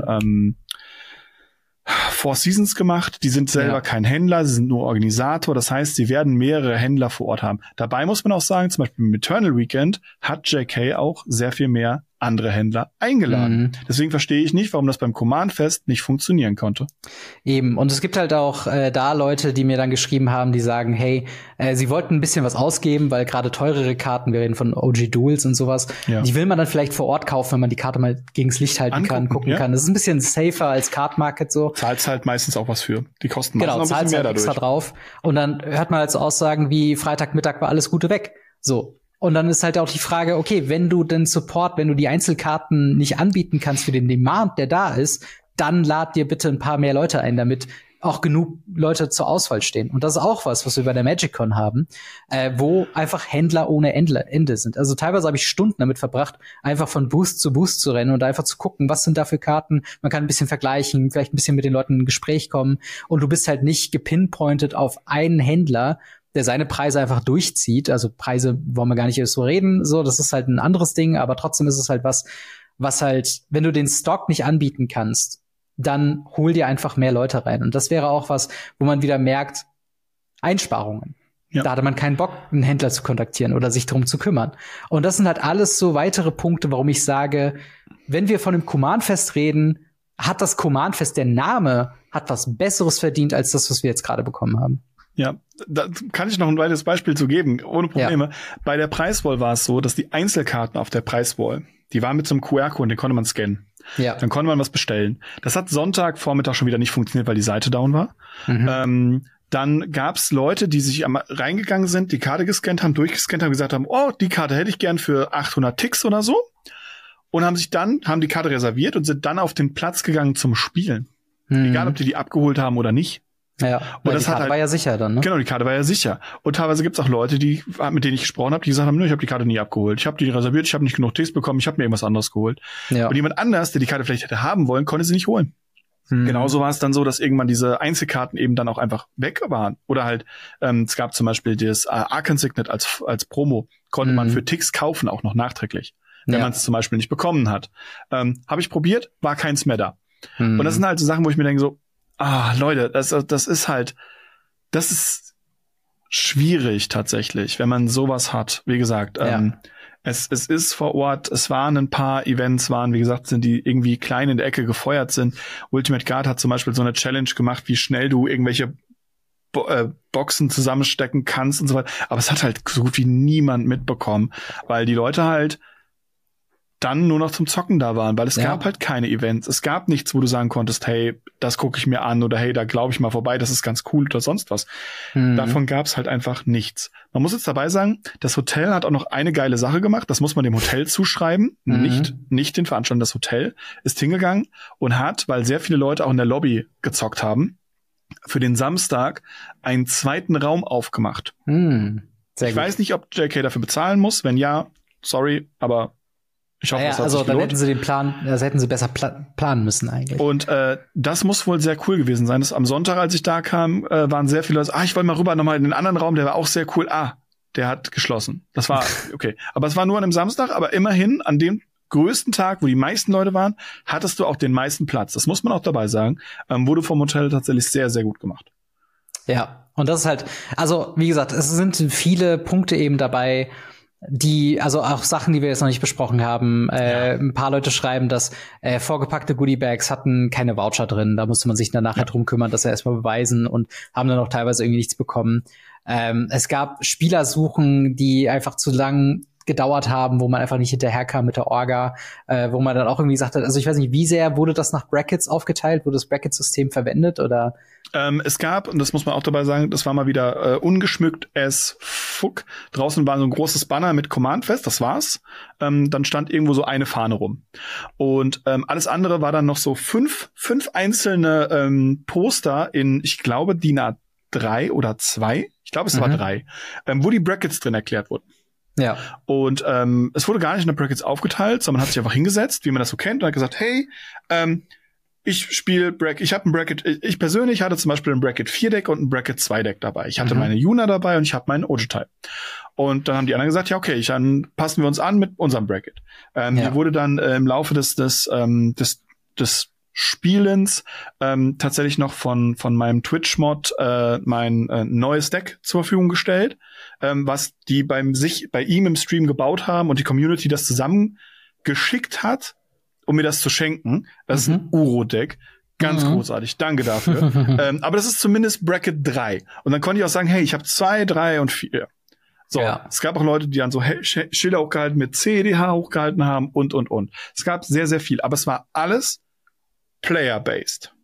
Four Seasons gemacht. Die sind selber kein Händler, sie sind nur Organisator. Das heißt, sie werden mehrere Händler vor Ort haben. Dabei muss man auch sagen, zum Beispiel im Eternal Weekend hat JK auch sehr viel mehr andere Händler eingeladen. Deswegen verstehe ich nicht, warum das beim Command-Fest nicht funktionieren konnte. Eben. Und es gibt halt auch da Leute, die mir dann geschrieben haben, die sagen, hey, sie wollten ein bisschen was ausgeben, weil gerade teurere Karten, wir reden von OG Duels und sowas, die will man dann vielleicht vor Ort kaufen, wenn man die Karte mal gegens Licht halten kann, gucken kann. Das ist ein bisschen safer als Card Market so. Zahlst halt meistens auch was für. Die kosten meistens noch ein bisschen mehr dadurch. Extra drauf. Und dann hört man halt so Aussagen wie Freitagmittag war alles Gute weg. So. Und dann ist halt auch die Frage, okay, wenn du den Support, wenn du die Einzelkarten nicht anbieten kannst für den Demand, der da ist, dann lad dir bitte ein paar mehr Leute ein, damit auch genug Leute zur Auswahl stehen. Und das ist auch was wir bei der MagicCon haben, wo einfach Händler ohne Ende sind. Also teilweise habe ich Stunden damit verbracht, einfach von Boost zu rennen und einfach zu gucken, was sind da für Karten. Man kann ein bisschen vergleichen, vielleicht ein bisschen mit den Leuten in ein Gespräch kommen. Und du bist halt nicht gepinpointet auf einen Händler, der seine Preise einfach durchzieht. Also Preise wollen wir gar nicht so reden, so, das ist halt ein anderes Ding, aber trotzdem ist es halt was halt, wenn du den Stock nicht anbieten kannst, dann hol dir einfach mehr Leute rein. Und das wäre auch was, wo man wieder merkt, Einsparungen. Ja. Da hatte man keinen Bock, einen Händler zu kontaktieren oder sich drum zu kümmern. Und das sind halt alles so weitere Punkte, warum ich sage, wenn wir von dem Command-Fest reden, hat das Command-Fest, der Name, hat was Besseres verdient als das, was wir jetzt gerade bekommen haben. Ja, da kann ich noch ein weiteres Beispiel zu geben, ohne Probleme. Ja. Bei der Preiswall war es so, dass die Einzelkarten auf der Preiswall, die waren mit so einem QR-Code, den konnte man scannen. Ja. Dann konnte man was bestellen. Das hat Sonntagvormittag schon wieder nicht funktioniert, weil die Seite down war. Dann gab's Leute, die sich reingegangen sind, die Karte gescannt haben, durchgescannt haben, gesagt haben, oh, die Karte hätte ich gern für 800 Ticks oder so. Und haben die Karte reserviert und sind dann auf den Platz gegangen zum Spielen. Egal, ob die abgeholt haben oder nicht. Ja, und das die Karte war ja sicher dann, ne? Genau, die Karte war ja sicher. Und teilweise gibt's auch Leute, mit denen ich gesprochen habe, die gesagt haben, nö, ich habe die Karte nie abgeholt. Ich habe die reserviert, ich habe nicht genug Ticks bekommen, ich habe mir irgendwas anderes geholt. Ja. Und jemand anders, der die Karte vielleicht hätte haben wollen, konnte sie nicht holen. Genauso war es dann so, dass irgendwann diese Einzelkarten eben dann auch einfach weg waren. Oder halt, es gab zum Beispiel das Arcane Signet als Promo, konnte man für Ticks kaufen, auch noch nachträglich, wenn man es zum Beispiel nicht bekommen hat. Habe ich probiert, war keins mehr da. Und das sind halt so Sachen, wo ich mir denke so, Leute, das ist schwierig tatsächlich, wenn man sowas hat. Wie gesagt, es ist vor Ort, es waren ein paar Events, wie gesagt, die irgendwie klein in der Ecke gefeuert sind. Ultimate Guard hat zum Beispiel so eine Challenge gemacht, wie schnell du irgendwelche Boxen zusammenstecken kannst und so weiter. Aber es hat halt so gut wie niemand mitbekommen, weil die Leute halt dann nur noch zum Zocken da waren, weil es gab halt keine Events. Es gab nichts, wo du sagen konntest, hey, das gucke ich mir an oder hey, da glaube ich mal vorbei, das ist ganz cool oder sonst was. Davon gab es halt einfach nichts. Man muss jetzt dabei sagen, das Hotel hat auch noch eine geile Sache gemacht, das muss man dem Hotel zuschreiben, nicht den Veranstaltern. Das Hotel ist hingegangen und hat, weil sehr viele Leute auch in der Lobby gezockt haben, für den Samstag einen zweiten Raum aufgemacht. Ich weiß nicht, ob JK dafür bezahlen muss, wenn ja, sorry, aber ich hoffe, das hat sich gelohnt. Hätten sie besser planen müssen eigentlich. Und das muss wohl sehr cool gewesen sein. Am Sonntag, als ich da kam, waren sehr viele Leute, ich wollte mal rüber nochmal in den anderen Raum, der war auch sehr cool. Der hat geschlossen. Das war okay. Aber es war nur an einem Samstag, aber immerhin an dem größten Tag, wo die meisten Leute waren, hattest du auch den meisten Platz. Das muss man auch dabei sagen. Wurde vom Hotel tatsächlich sehr, sehr gut gemacht. Ja, und das ist halt, also wie gesagt, es sind viele Punkte eben dabei, also auch Sachen, die wir jetzt noch nicht besprochen haben. Ein paar Leute schreiben, dass vorgepackte Goodiebags hatten keine Voucher drin. Da musste man sich dann nachher drum kümmern, dass erstmal beweisen und haben dann auch teilweise irgendwie nichts bekommen. Es gab Spielersuchen, die einfach zu lang gedauert haben, wo man einfach nicht hinterherkam mit der Orga, wo man dann auch irgendwie gesagt hat, also ich weiß nicht, wie sehr wurde das nach Brackets aufgeteilt? Wurde das Bracket-System verwendet oder? Es gab, und das muss man auch dabei sagen, das war mal wieder ungeschmückt as fuck. Draußen war so ein großes Banner mit Command Fest, das war's. Dann stand irgendwo so eine Fahne rum. Und alles andere war dann noch so fünf einzelne Poster in, ich glaube, DIN A3 oder 2. Ich glaube, es war 3, wo die Brackets drin erklärt wurden. Ja. Und es wurde gar nicht in der Brackets aufgeteilt, sondern man hat sich einfach hingesetzt, wie man das so kennt, und hat gesagt, hey, ich spiele ich habe ein Bracket, ich persönlich hatte zum Beispiel ein Bracket 4 Deck und ein Bracket 2 Deck dabei. Ich hatte meine Yuna dabei und ich habe meinen Ojutai. Und dann haben die anderen gesagt, ja, okay, dann passen wir uns an mit unserem Bracket. Hier wurde dann im Laufe des Spielens tatsächlich noch von meinem Twitch-Mod mein neues Deck zur Verfügung gestellt, was die bei ihm im Stream gebaut haben und die Community das zusammengeschickt hat, um mir das zu schenken. Das ist ein Uro-Deck. Ganz großartig. Danke dafür. Aber das ist zumindest Bracket 3. Und dann konnte ich auch sagen, hey, ich habe 2, 3 und 4. So, es gab auch Leute, die dann so Schilder hochgehalten mit CDH hochgehalten haben und. Es gab sehr, sehr viel. Aber es war alles player-based.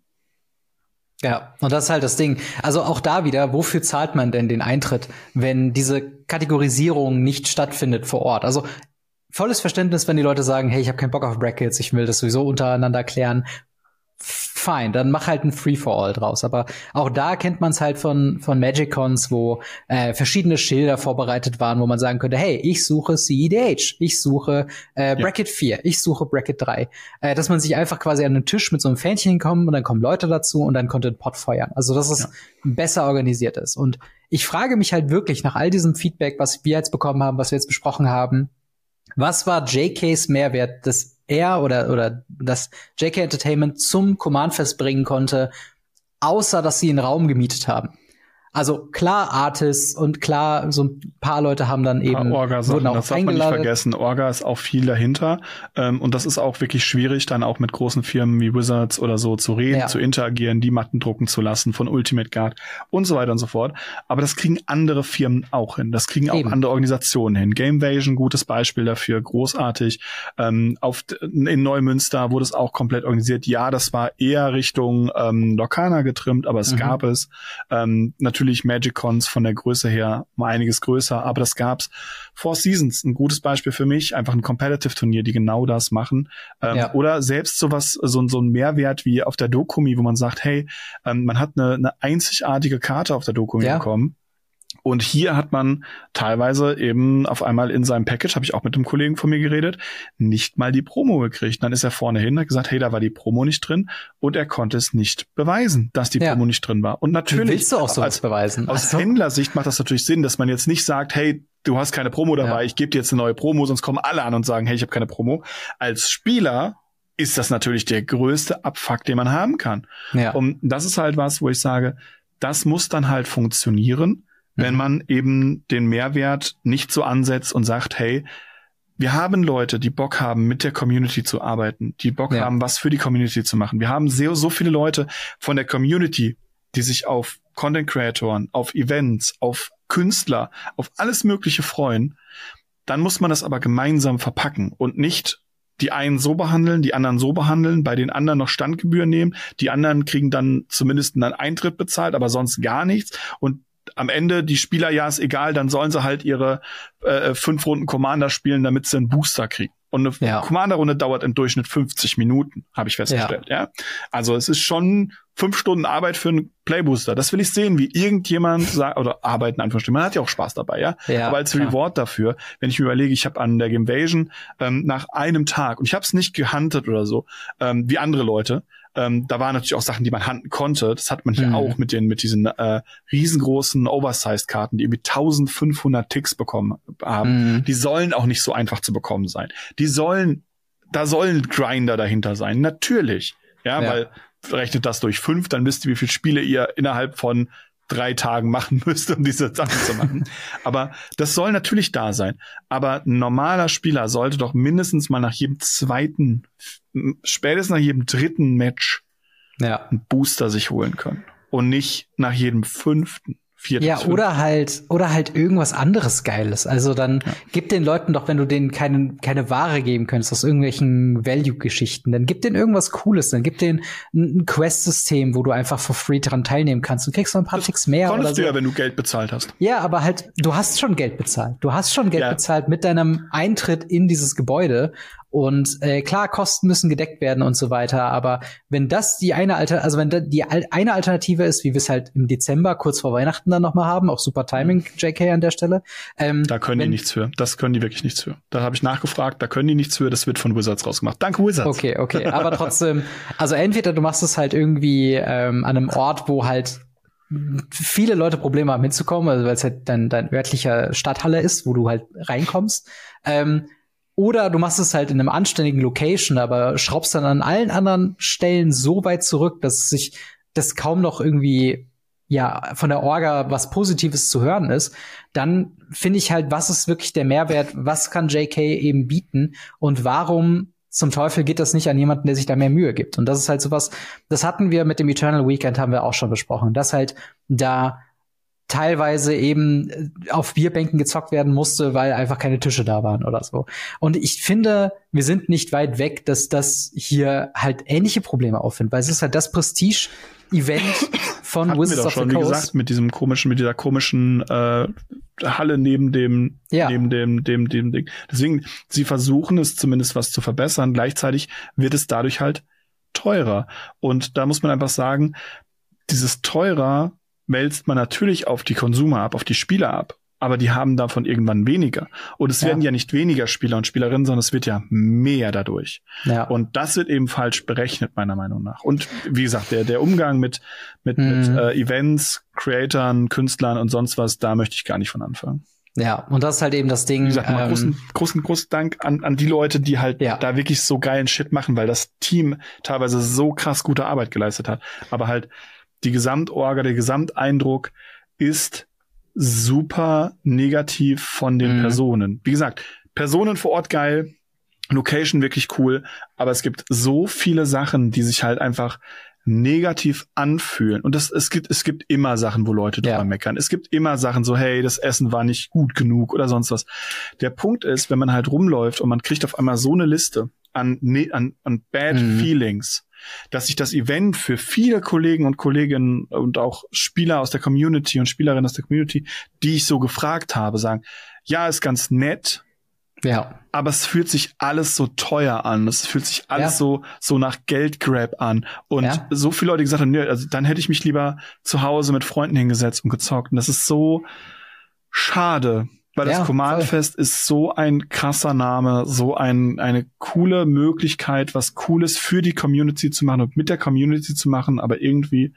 Ja, und das ist halt das Ding. Also auch da wieder, wofür zahlt man denn den Eintritt, wenn diese Kategorisierung nicht stattfindet vor Ort? Also volles Verständnis, wenn die Leute sagen, hey, ich habe keinen Bock auf Brackets, ich will das sowieso untereinander klären. Fein, dann mach halt ein Free-for-all draus. Aber auch da kennt man es halt von Magic-Cons, wo verschiedene Schilder vorbereitet waren, wo man sagen könnte, hey, ich suche CEDH, ich suche Bracket 4, ich suche Bracket 3. Dass man sich einfach quasi an den Tisch mit so einem Fähnchen kommt und dann kommen Leute dazu und dann konnte ein Pot feuern. Also dass es besser organisiert ist. Und ich frage mich halt wirklich nach all diesem Feedback, was wir jetzt bekommen haben, was wir jetzt besprochen haben, was war JKs Mehrwert, dass er oder das JK Entertainment zum Command Fest bringen konnte, außer dass sie einen Raum gemietet haben? Also klar Artists und klar so ein paar Leute haben dann eben Orga-Sachen, das darf man nicht vergessen. Orga ist auch viel dahinter und das ist auch wirklich schwierig, dann auch mit großen Firmen wie Wizards oder so zu reden, zu interagieren, die Matten drucken zu lassen von Ultimate Guard und so weiter und so fort. Aber das kriegen andere Firmen auch hin. Das kriegen auch andere Organisationen hin. Gamevasion, gutes Beispiel dafür, großartig. In Neumünster wurde es auch komplett organisiert. Ja, das war eher Richtung Lorcana getrimmt, aber es gab es. Natürlich Magic-Cons von der Größe her mal einiges größer, aber das gab's. Four Seasons, ein gutes Beispiel für mich, einfach ein Competitive-Turnier, die genau das machen. Oder selbst sowas, so ein Mehrwert wie auf der Dokumi, wo man sagt, hey, man hat eine einzigartige Karte auf der Dokumi bekommen. Und hier hat man teilweise eben auf einmal in seinem Package, habe ich auch mit einem Kollegen von mir geredet, nicht mal die Promo gekriegt. Dann ist er vorne hin, hat gesagt, hey, da war die Promo nicht drin und er konnte es nicht beweisen, dass die Promo nicht drin war. Und natürlich, willst du auch sowas beweisen? Aus Händlersicht macht das natürlich Sinn, dass man jetzt nicht sagt, hey, du hast keine Promo dabei, ich gebe dir jetzt eine neue Promo, sonst kommen alle an und sagen, hey, ich habe keine Promo. Als Spieler ist das natürlich der größte Abfuck, den man haben kann. Ja. Und das ist halt was, wo ich sage, das muss dann halt funktionieren, wenn man eben den Mehrwert nicht so ansetzt und sagt, hey, wir haben Leute, die Bock haben, mit der Community zu arbeiten, die Bock haben, was für die Community zu machen. Wir haben so viele Leute von der Community, die sich auf Content-Creatoren, auf Events, auf Künstler, auf alles Mögliche freuen. Dann muss man das aber gemeinsam verpacken und nicht die einen so behandeln, die anderen so behandeln, bei den anderen noch Standgebühren nehmen. Die anderen kriegen dann zumindest einen Eintritt bezahlt, aber sonst gar nichts. Und am Ende, die Spieler, ja, ist egal, dann sollen sie halt ihre 5 Runden Commander spielen, damit sie einen Booster kriegen. Und eine Commander-Runde dauert im Durchschnitt 50 Minuten, habe ich festgestellt. Ja. Also es ist schon 5 Stunden Arbeit für einen Playbooster. Das will ich sehen, wie irgendjemand sagt, oder arbeiten, Anführungsstrichen. Man hat ja auch Spaß dabei, ja. Aber als Reward dafür, wenn ich mir überlege, ich habe an der Gamevasion nach einem Tag, und ich habe es nicht gehuntet oder so, wie andere Leute, da waren natürlich auch Sachen, die man hunten konnte. Das hat man hier auch mit diesen riesengroßen Oversized-Karten, die irgendwie 1500 Ticks bekommen haben. Die sollen auch nicht so einfach zu bekommen sein. Da sollen Grinder dahinter sein. Natürlich. Ja, weil rechnet das durch 5, dann wisst ihr, wie viele Spiele ihr innerhalb von 3 Tagen machen müsste, um diese Sachen zu machen. Aber das soll natürlich da sein. Aber ein normaler Spieler sollte doch mindestens mal nach jedem zweiten, spätestens nach jedem dritten Match einen Booster sich holen können. Und nicht nach jedem 5., 4., ja, 5. Oder halt irgendwas anderes Geiles. Also dann gib den Leuten doch, wenn du denen keine Ware geben könntest aus irgendwelchen Value-Geschichten, dann gib denen irgendwas Cooles. Dann gib denen ein Quest-System, wo du einfach for free dran teilnehmen kannst. Du kriegst noch ein paar Ticks mehr oder so. Konntest du ja, wenn du Geld bezahlt hast. Ja, aber halt, du hast schon Geld bezahlt. Du hast schon Geld bezahlt mit deinem Eintritt in dieses Gebäude. Und klar, Kosten müssen gedeckt werden und so weiter, aber wenn das die eine eine Alternative ist, wie wir es halt im Dezember kurz vor Weihnachten dann nochmal haben, auch super Timing, JK an der Stelle. Da können die nichts für. Das können die wirklich nichts für. Da habe ich nachgefragt, da können die nichts für, das wird von Wizards rausgemacht. Danke, Wizards. Okay, aber trotzdem, also entweder du machst es halt irgendwie an einem Ort, wo halt viele Leute Probleme haben hinzukommen, also weil es halt dein örtlicher Stadthalle ist, wo du halt reinkommst, oder du machst es halt in einem anständigen Location, aber schraubst dann an allen anderen Stellen so weit zurück, dass sich das kaum noch irgendwie von der Orga was Positives zu hören ist. Dann finde ich halt, was ist wirklich der Mehrwert? Was kann JK eben bieten? Und warum zum Teufel geht das nicht an jemanden, der sich da mehr Mühe gibt? Und das ist halt sowas, das hatten wir mit dem Eternal Weekend, haben wir auch schon besprochen, dass halt da teilweise eben auf Bierbänken gezockt werden musste, weil einfach keine Tische da waren oder so. Und ich finde, wir sind nicht weit weg, dass das hier halt ähnliche Probleme auffindet, weil es ist halt das Prestige-Event von Wizards of the Coast. Wie gesagt, mit dieser komischen Halle neben dem Ding. Deswegen, sie versuchen es zumindest was zu verbessern. Gleichzeitig wird es dadurch halt teurer. Und da muss man einfach sagen, dieses teurer wälzt man natürlich auf die Konsumer ab, auf die Spieler ab. Aber die haben davon irgendwann weniger. Und es werden ja nicht weniger Spieler und Spielerinnen, sondern es wird ja mehr dadurch. Ja. Und das wird eben falsch berechnet, meiner Meinung nach. Und wie gesagt, der Umgang mit Events, Creatoren, Künstlern und sonst was, da möchte ich gar nicht von anfangen. Ja, und das ist halt eben das Ding. Wie gesagt, mal großen Dank an die Leute, die halt da wirklich so geilen Shit machen, weil das Team teilweise so krass gute Arbeit geleistet hat. Aber halt die Gesamtorga, der Gesamteindruck ist super negativ von den Personen. Wie gesagt, Personen vor Ort geil, Location wirklich cool, aber es gibt so viele Sachen, die sich halt einfach negativ anfühlen. Und es gibt immer Sachen, wo Leute drüber meckern. Es gibt immer Sachen so, hey, das Essen war nicht gut genug oder sonst was. Der Punkt ist, wenn man halt rumläuft und man kriegt auf einmal so eine Liste an Bad Feelings, dass sich das Event für viele Kollegen und Kolleginnen und auch Spieler aus der Community und Spielerinnen aus der Community, die ich so gefragt habe, sagen, ja, ist ganz nett, aber es fühlt sich alles so teuer an. Es fühlt sich alles so nach Geldgrab an. Und so viele Leute gesagt haben, nö, also dann hätte ich mich lieber zu Hause mit Freunden hingesetzt und gezockt. Und das ist so schade. Weil das Command Fest ist so ein krasser Name, so eine coole Möglichkeit, was Cooles für die Community zu machen und mit der Community zu machen, aber irgendwie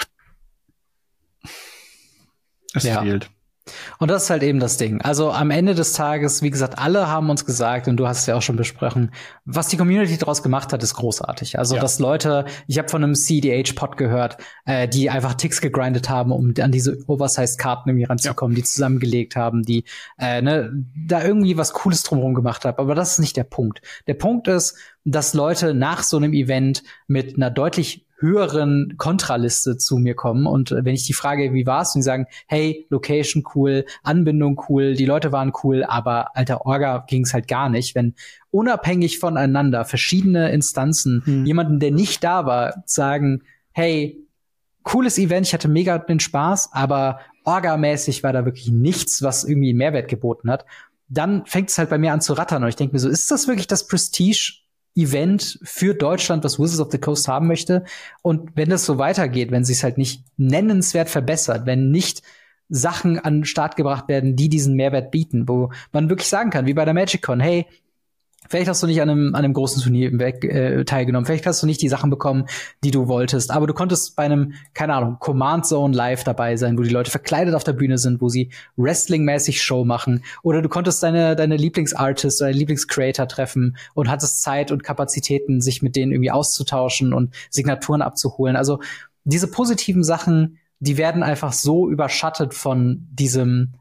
es fehlt. Und das ist halt eben das Ding. Also am Ende des Tages, wie gesagt, alle haben uns gesagt, und du hast es ja auch schon besprochen, was die Community daraus gemacht hat, ist großartig. Also dass Leute, ich habe von einem CDH-Pod gehört, die einfach Ticks gegrindet haben, um an diese Oversized-Karten irgendwie ranzukommen, die zusammengelegt haben, die da irgendwie was Cooles drumherum gemacht haben. Aber das ist nicht der Punkt. Der Punkt ist, dass Leute nach so einem Event mit einer deutlich höheren Kontraliste zu mir kommen und wenn ich die frage, wie war's, und die sagen, hey, Location cool, Anbindung cool, die Leute waren cool, aber alter Orga ging's halt gar nicht, wenn unabhängig voneinander verschiedene Instanzen jemanden, der nicht da war, sagen, hey, cooles Event, ich hatte mega den Spaß, aber orgamäßig war da wirklich nichts, was irgendwie einen Mehrwert geboten hat, dann fängt es halt bei mir an zu rattern und ich denke mir so, ist das wirklich das Prestige-Event für Deutschland, was Wizards of the Coast haben möchte? Und wenn das so weitergeht, wenn sie es halt nicht nennenswert verbessert, wenn nicht Sachen an den Start gebracht werden, die diesen Mehrwert bieten, wo man wirklich sagen kann, wie bei der MagicCon, hey, vielleicht hast du nicht an einem großen Turnier teilgenommen, vielleicht hast du nicht die Sachen bekommen, die du wolltest, aber du konntest bei einem, keine Ahnung, Command Zone Live dabei sein, wo die Leute verkleidet auf der Bühne sind, wo sie Wrestling-mäßig Show machen, oder du konntest deine Lieblingsartist oder Lieblingscreator treffen und hattest Zeit und Kapazitäten, sich mit denen irgendwie auszutauschen und Signaturen abzuholen. Also diese positiven Sachen die werden einfach so überschattet von diesem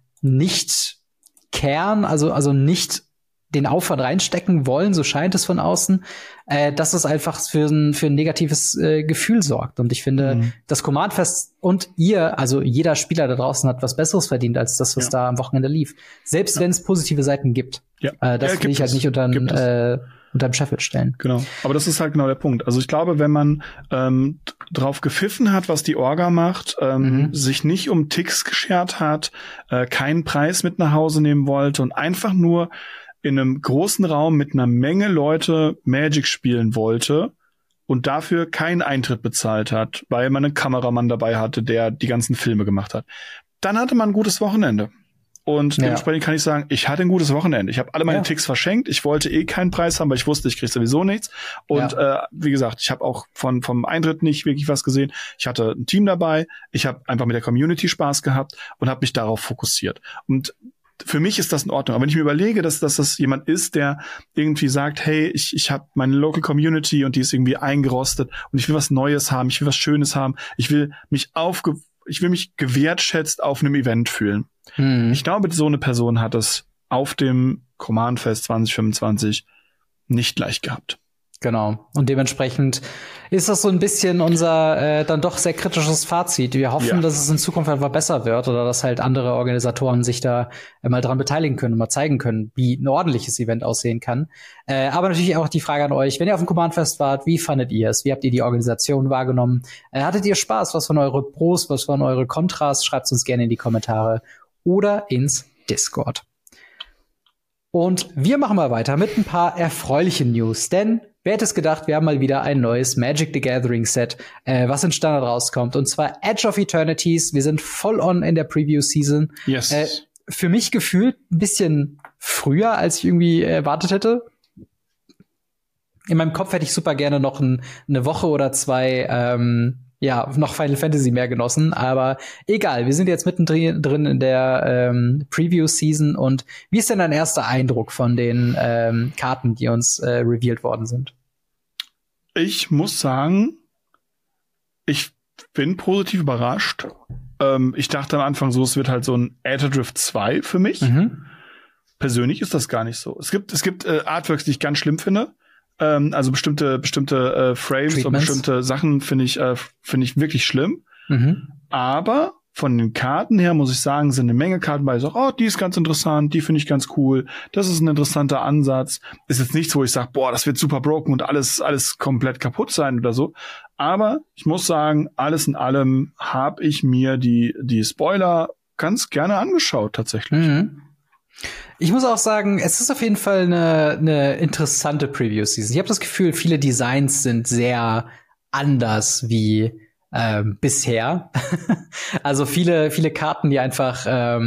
Nicht-Kern, also nicht den Aufwand reinstecken wollen, so scheint es von außen, dass es einfach für ein negatives Gefühl sorgt. Und ich finde, das Command-Fest und also jeder Spieler da draußen hat was Besseres verdient, als das, was da am Wochenende lief. Selbst wenn es positive Seiten gibt. Das will ich halt nicht unterm Sheffield stellen. Genau. Aber das ist halt genau der Punkt. Also ich glaube, wenn man drauf gepfiffen hat, was die Orga macht, sich nicht um Ticks geschert hat, keinen Preis mit nach Hause nehmen wollte und einfach nur in einem großen Raum mit einer Menge Leute Magic spielen wollte und dafür keinen Eintritt bezahlt hat, weil man einen Kameramann dabei hatte, der die ganzen Filme gemacht hat, dann hatte man ein gutes Wochenende. Und dementsprechend kann ich sagen, ich hatte ein gutes Wochenende. Ich habe alle meine Ticks verschenkt. Ich wollte keinen Preis haben, weil ich wusste, ich kriege sowieso nichts. Und wie gesagt, ich habe auch vom Eintritt nicht wirklich was gesehen. Ich hatte ein Team dabei. Ich habe einfach mit der Community Spaß gehabt und habe mich darauf fokussiert. Und für mich ist das in Ordnung. Aber wenn ich mir überlege, dass das jemand ist, der irgendwie sagt, hey, ich habe meine Local Community und die ist irgendwie eingerostet und ich will was Neues haben, ich will was Schönes haben, ich will mich gewertschätzt auf einem Event fühlen. Ich glaube, so eine Person hat es auf dem Command Fest 2025 nicht leicht gehabt. Genau. Und dementsprechend ist das so ein bisschen unser dann doch sehr kritisches Fazit. Wir hoffen, dass es in Zukunft einfach besser wird oder dass halt andere Organisatoren sich da mal dran beteiligen können und mal zeigen können, wie ein ordentliches Event aussehen kann. Aber natürlich auch die Frage an euch, wenn ihr auf dem Command Fest wart, wie fandet ihr es? Wie habt ihr die Organisation wahrgenommen? Hattet ihr Spaß? Was waren eure Pros? Was waren eure Kontras? Schreibt uns gerne in die Kommentare oder ins Discord. Und wir machen mal weiter mit ein paar erfreulichen News, denn wer hätte es gedacht, wir haben mal wieder ein neues Magic the Gathering Set, was in Standard rauskommt, und zwar Edge of Eternities. Wir sind voll on in der Preview-Season. Yes. Für mich gefühlt ein bisschen früher, als ich irgendwie erwartet hätte. In meinem Kopf hätte ich super gerne noch eine Woche oder zwei noch Final Fantasy mehr genossen, aber egal, wir sind jetzt mittendrin in der Preview-Season. Und wie ist denn dein erster Eindruck von den Karten, die uns revealed worden sind? Ich muss sagen, ich bin positiv überrascht. Ich dachte am Anfang so, es wird halt so ein Aether-Drift 2 für mich. Persönlich ist das gar nicht so. Es gibt Artworks, die ich ganz schlimm finde. Also bestimmte Frames und bestimmte Sachen finde ich wirklich schlimm. Aber von den Karten her muss ich sagen, sind eine Menge Karten bei. So, die ist ganz interessant, die finde ich ganz cool. Das ist ein interessanter Ansatz. Ist jetzt nichts, wo ich sage, das wird super broken und alles komplett kaputt sein oder so. Aber ich muss sagen, alles in allem habe ich mir die Spoiler ganz gerne angeschaut tatsächlich. Ich muss auch sagen, es ist auf jeden Fall eine interessante Preview-Season. Ich habe das Gefühl, viele Designs sind sehr anders wie bisher. Also viele Karten, die einfach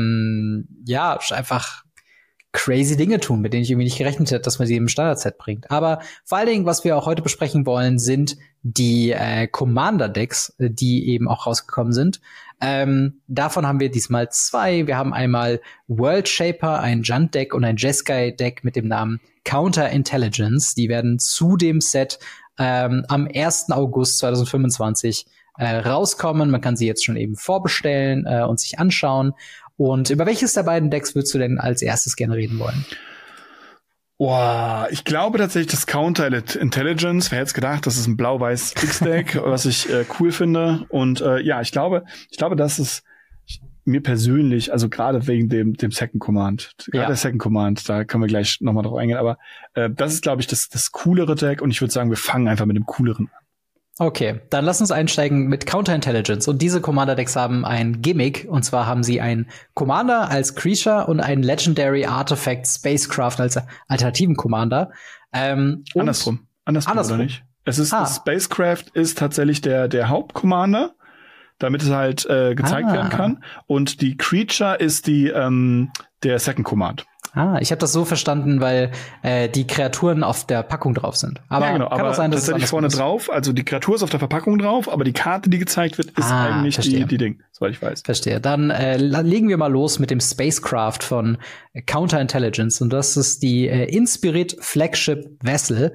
einfach crazy Dinge tun, mit denen ich irgendwie nicht gerechnet hätte, dass man sie im Standard-Set bringt. Aber vor allen Dingen, was wir auch heute besprechen wollen, sind die Commander-Decks, die eben auch rausgekommen sind. Davon haben wir diesmal zwei. Wir haben einmal World Shaper, ein Junt-Deck und ein Jeskai-Deck mit dem Namen Counter Intelligence. Die werden zu dem Set am 1. August 2025 rauskommen. Man kann sie jetzt schon eben vorbestellen und sich anschauen. Und über welches der beiden Decks würdest du denn als erstes gerne reden wollen? Ich glaube tatsächlich das Counter Intelligence. Wer hätte es gedacht, das ist ein blau-weiß X-Deck, was ich cool finde. Und ich glaube, das ist mir persönlich, also gerade wegen dem Second Command, der Second Command, da können wir gleich nochmal drauf eingehen, aber das ist, glaube ich, das coolere Deck, und ich würde sagen, wir fangen einfach mit dem cooleren an. Okay, dann lass uns einsteigen mit Counter Intelligence. Und diese Commander-Decks haben ein Gimmick. Und zwar haben sie einen Commander als Creature und einen Legendary Artifact Spacecraft als alternativen Commander. Andersrum oder nicht? Es ist Spacecraft ist tatsächlich der Hauptcommander, damit es halt gezeigt werden kann. Und die Creature ist der Second Command. Ich habe das so verstanden, weil die Kreaturen auf der Packung drauf sind. Aber kann aber auch sein, dass tatsächlich vorne drauf, also die Kreatur ist auf der Verpackung drauf, aber die Karte, die gezeigt wird, ist eigentlich die Ding, soweit ich weiß. Verstehe. Dann legen wir mal los mit dem Spacecraft von Counter Intelligence, und das ist die Inspirit Flagship Vessel.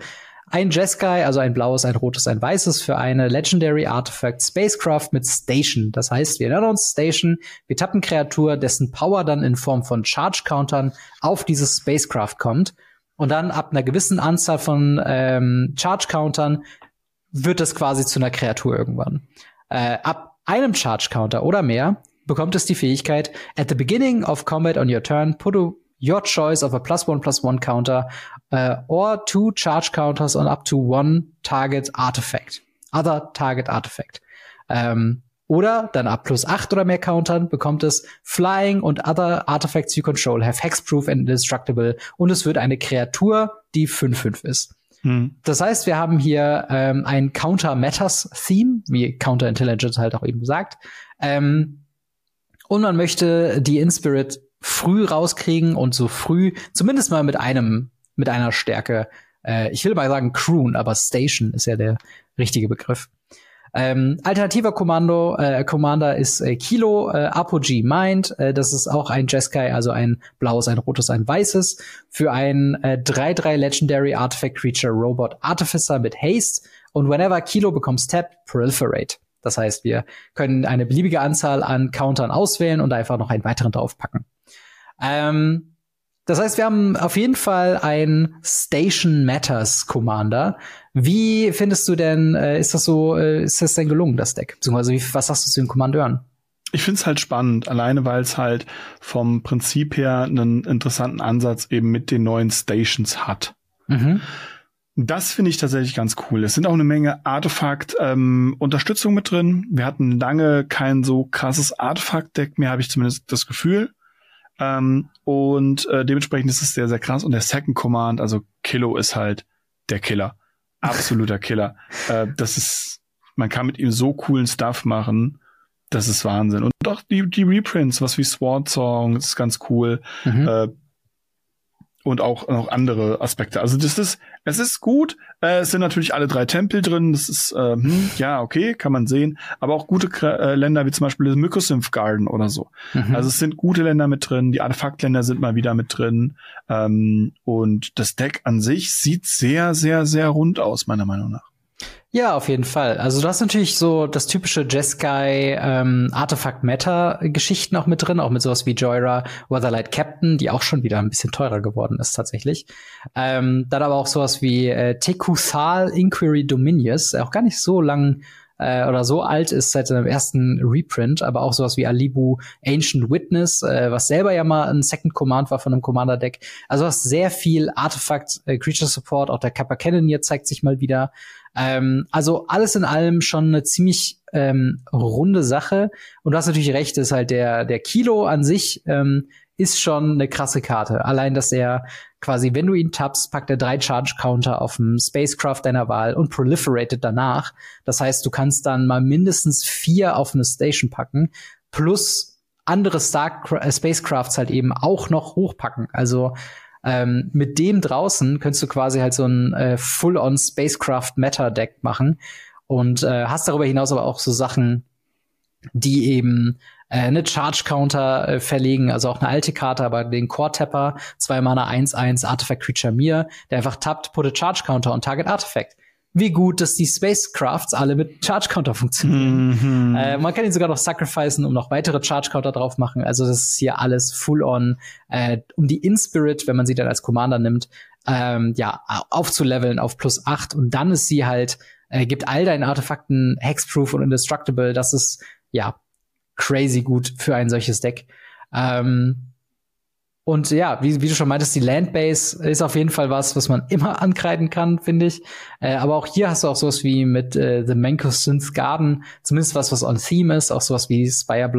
ein Jeskai, also ein blaues, ein rotes, ein weißes für eine Legendary Artifact Spacecraft mit Station. Das heißt, wir nennen uns Station, wir tappen Kreatur, dessen Power dann in Form von Charge-Countern auf dieses Spacecraft kommt. Und dann ab einer gewissen Anzahl von Charge-Countern wird es quasi zu einer Kreatur irgendwann. Ab einem Charge-Counter oder mehr bekommt es die Fähigkeit, at the beginning of combat on your turn, put your choice of a +1/+1 counter or 2 charge counters on up to one target artifact. Other target artifact. Oder dann ab +8 oder mehr Countern bekommt es Flying und other artifacts you control have hexproof and indestructible. Und es wird eine Kreatur, die 5/5 ist. Das heißt, wir haben hier ein Counter-Matters-Theme, wie Counter-Intelligence halt auch eben sagt. Und man möchte die In-Spirit früh rauskriegen und so früh, zumindest mal mit einer Stärke, ich will mal sagen Croon, aber Station ist ja der richtige Begriff. Alternativer Commander ist Kilo, Apogee Mind. Das ist auch ein Jeskai, also ein blaues, ein rotes, ein weißes. Für ein 3/3 Legendary Artifact Creature Robot Artificer mit Haste. Und whenever Kilo becomes tapped, proliferate. Das heißt, wir können eine beliebige Anzahl an Countern auswählen und einfach noch einen weiteren draufpacken. Das heißt, wir haben auf jeden Fall einen Station Matters Commander. Wie findest du denn, ist das denn gelungen, das Deck? Beziehungsweise, was sagst du zu den Kommandeuren? Ich find's halt spannend, alleine weil es halt vom Prinzip her einen interessanten Ansatz eben mit den neuen Stations hat. Das finde ich tatsächlich ganz cool. Es sind auch eine Menge Artefakt-Unterstützung mit drin. Wir hatten lange kein so krasses Artefakt-Deck mehr, habe ich zumindest das Gefühl. Und dementsprechend ist es sehr, sehr krass. Und der Second Command, also Kilo, ist halt der Killer. Absoluter Killer. Man kann mit ihm so coolen Stuff machen. Das ist Wahnsinn. Und auch die Reprints, was wie Sword Song, das ist ganz cool. Und auch andere Aspekte. Also es ist gut. Es sind natürlich alle 3 Tempel drin. Das ist, ja, okay, kann man sehen. Aber auch gute Länder, wie zum Beispiel das Mycosynth Garden oder so. Also es sind gute Länder mit drin. Die Artefaktländer sind mal wieder mit drin. Und das Deck an sich sieht sehr, sehr, sehr rund aus, meiner Meinung nach. Ja, auf jeden Fall. Also du hast natürlich so das typische Jeskai Artefakt-Meta-Geschichten auch mit drin, auch mit sowas wie Joyra, Weatherlight Captain, die auch schon wieder ein bisschen teurer geworden ist tatsächlich. Dann aber auch sowas wie Tekuthal Inquiry Dominius, auch gar nicht so lang oder so alt ist seit seinem ersten Reprint, aber auch sowas wie Alibu Ancient Witness, was selber ja mal ein Second Command war von einem Commander-Deck. Also du hast sehr viel Artefakt, Creature Support, auch der Kappa Cannoneer zeigt sich mal wieder. Also alles in allem schon eine ziemlich runde Sache. Und du hast natürlich recht, ist halt der Kilo an sich ist schon eine krasse Karte. Allein, dass er quasi, wenn du ihn tappst, packt er 3 Charge-Counter auf dem Spacecraft deiner Wahl und proliferated danach. Das heißt, du kannst dann mal mindestens 4 auf eine Station packen, plus andere Spacecrafts halt eben auch noch hochpacken. Also mit dem draußen könntest du quasi halt so ein Full-on Spacecraft-Meta-Deck machen und hast darüber hinaus aber auch so Sachen, die eben eine Charge-Counter verlegen, also auch eine alte Karte, aber den Core-Tapper, 2 Mana 1/1 Artifact Creature Mir, der einfach tappt, put a Charge-Counter on Target Artifact. Wie gut, dass die Spacecrafts alle mit Charge-Counter funktionieren. Man kann ihn sogar noch sacrificen, um noch weitere Charge-Counter drauf machen. Also das ist hier alles full-on, um die In-Spirit, wenn man sie dann als Commander nimmt, aufzuleveln auf +8. Und dann ist sie halt, gibt all deinen Artefakten Hexproof und Indestructible. Das ist, ja, crazy gut für ein solches Deck. Und ja, wie du schon meintest, die Landbase ist auf jeden Fall was man immer ankreiden kann, finde ich. Aber auch hier hast du auch sowas wie mit The Mycosynth Garden, zumindest was on Theme ist, auch sowas wie Spire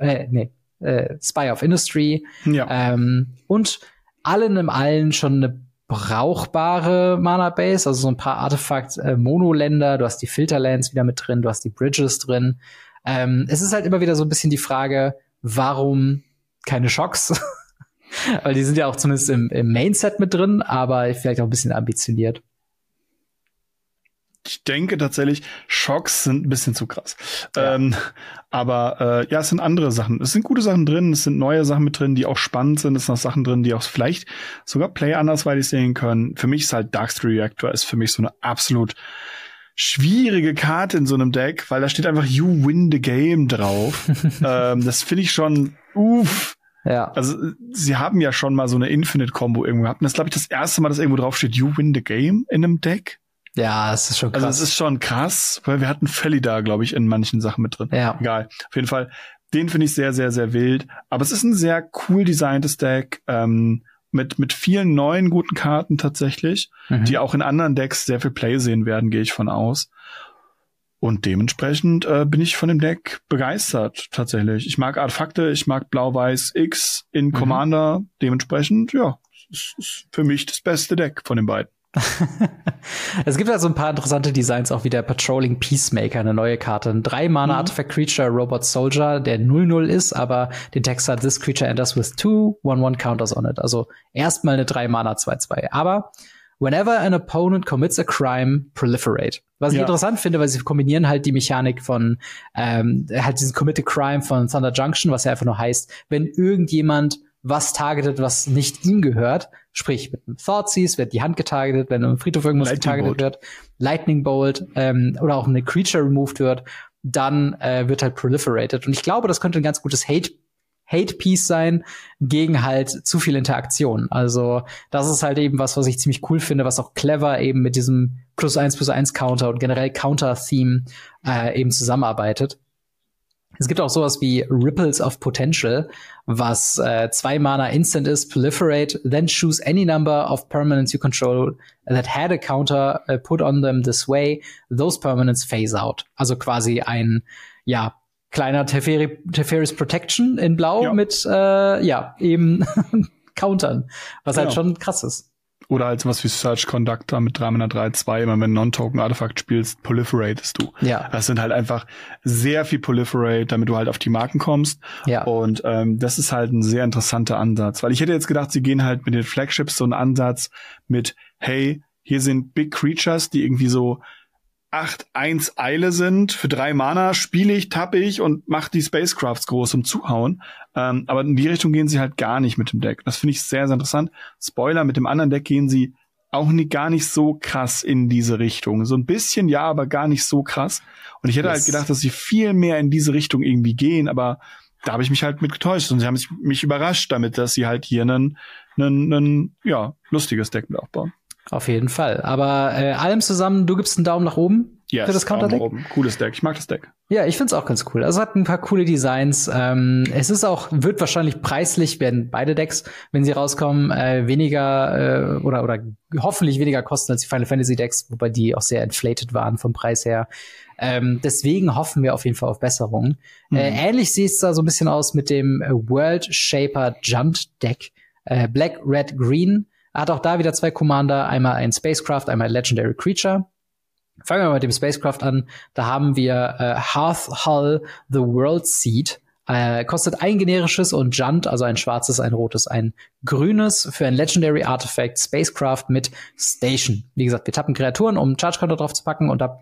of Industry. Ja. Und allen im Allen schon eine brauchbare Mana-Base, also so ein paar Artefakt-Mono-Länder, du hast die Filterlands wieder mit drin, du hast die Bridges drin. Es ist halt immer wieder so ein bisschen die Frage, warum keine Schocks? Weil die sind ja auch zumindest im Main-Set mit drin, aber vielleicht auch ein bisschen ambitioniert. Ich denke tatsächlich, Schocks sind ein bisschen zu krass. Ja. Aber es sind andere Sachen. Es sind gute Sachen drin, es sind neue Sachen mit drin, die auch spannend sind. Es sind noch Sachen drin, die auch vielleicht sogar Play andersweitig sehen können. Für mich ist halt Darksteel Reactor ist für mich so eine absolut schwierige Karte in so einem Deck, weil da steht einfach You win the game drauf. Das finde ich schon Ja. Also sie haben ja schon mal so eine Infinite-Combo irgendwo gehabt. Und das ist, glaube ich, das erste Mal, dass irgendwo drauf steht You win the game in einem Deck. Ja, das ist schon krass. Also es ist schon krass, weil wir hatten Felly da, glaube ich, in manchen Sachen mit drin. Ja. Egal. Auf jeden Fall, den finde ich sehr, sehr, sehr wild. Aber es ist ein sehr cool designtes Deck, mit vielen neuen guten Karten tatsächlich, die auch in anderen Decks sehr viel Play sehen werden, gehe ich von aus. Und dementsprechend bin ich von dem Deck begeistert, tatsächlich. Ich mag Artefakte, ich mag Blau-Weiß X in Commander. Dementsprechend, ja, es ist für mich das beste Deck von den beiden. Es gibt also ein paar interessante Designs, auch wie der Patrolling Peacemaker, eine neue Karte. Ein 3-Mana Artifact Creature Robot Soldier, der 0/0 ist, aber den Text hat: This creature enters with 2 1/1 counters on it. Also erstmal eine 3-Mana 2/2. Aber whenever an opponent commits a crime, proliferate. Was ich interessant finde, weil sie kombinieren halt die Mechanik von halt diesen Commit a Crime von Thunder Junction, was ja einfach nur heißt, wenn irgendjemand was targetet, was nicht ihm gehört, sprich mit einem Thoughtseize wird die Hand getargetet, wenn im Friedhof irgendwas getargetet wird, Lightning Bolt oder auch eine Creature removed wird, dann wird halt proliferated. Und ich glaube, das könnte ein ganz gutes Hate-Piece sein gegen halt zu viel Interaktion. Also das ist halt eben was ich ziemlich cool finde, was auch clever eben mit diesem +1/+1 Counter und generell Counter-Theme eben zusammenarbeitet. Es gibt auch sowas wie Ripples of Potential, was 2 Mana Instant ist, proliferate, then choose any number of permanents you control that had a counter put on them this way, those permanents phase out. Also quasi ein, kleiner Teferi's Protection in Blau mit, eben Countern, was halt schon krass ist. Oder halt was wie Search Conductor mit 3/3/2, immer wenn Non-Token-Artefakt spielst, proliferatest du. Ja. Das sind halt einfach sehr viel Proliferate, damit du halt auf die Marken kommst. Ja. Und das ist halt ein sehr interessanter Ansatz. Weil ich hätte jetzt gedacht, sie gehen halt mit den Flagships so einen Ansatz mit, hey, hier sind Big Creatures, die irgendwie so 8/1 Eile sind. Für 3 Mana spiele ich, tappe ich und mach die Spacecrafts groß zum Zuhauen. Aber in die Richtung gehen sie halt gar nicht mit dem Deck. Das finde ich sehr, sehr interessant. Spoiler, mit dem anderen Deck gehen sie auch gar nicht so krass in diese Richtung. So ein bisschen, ja, aber gar nicht so krass. Und ich hätte halt gedacht, dass sie viel mehr in diese Richtung irgendwie gehen, aber da habe ich mich halt mit getäuscht. Und sie haben mich überrascht damit, dass sie halt hier ein lustiges Deck mit aufbauen. Auf jeden Fall. Aber allem zusammen, du gibst einen Daumen nach oben für das Counterdeck? Daumen nach oben. Cooles Deck. Ich mag das Deck. Ja, ich find's auch ganz cool. Also hat ein paar coole Designs. Es ist auch, wird wahrscheinlich preislich, werden beide Decks, wenn sie rauskommen, weniger oder hoffentlich weniger kosten als die Final Fantasy Decks, wobei die auch sehr inflated waren vom Preis her. Deswegen hoffen wir auf jeden Fall auf Besserung. Ähnlich sieht es da so ein bisschen aus mit dem World Shaper Junt Deck. Black, Red, Green. Hat auch da wieder 2 Commander, einmal ein Spacecraft, einmal Legendary Creature. Fangen wir mal mit dem Spacecraft an. Da haben wir Hearth Hull, The World Seed. Kostet ein generisches und Junt, also ein schwarzes, ein rotes, ein grünes für ein Legendary Artifact Spacecraft mit Station. Wie gesagt, wir tappen Kreaturen, um Charge Counter drauf zu packen, und ab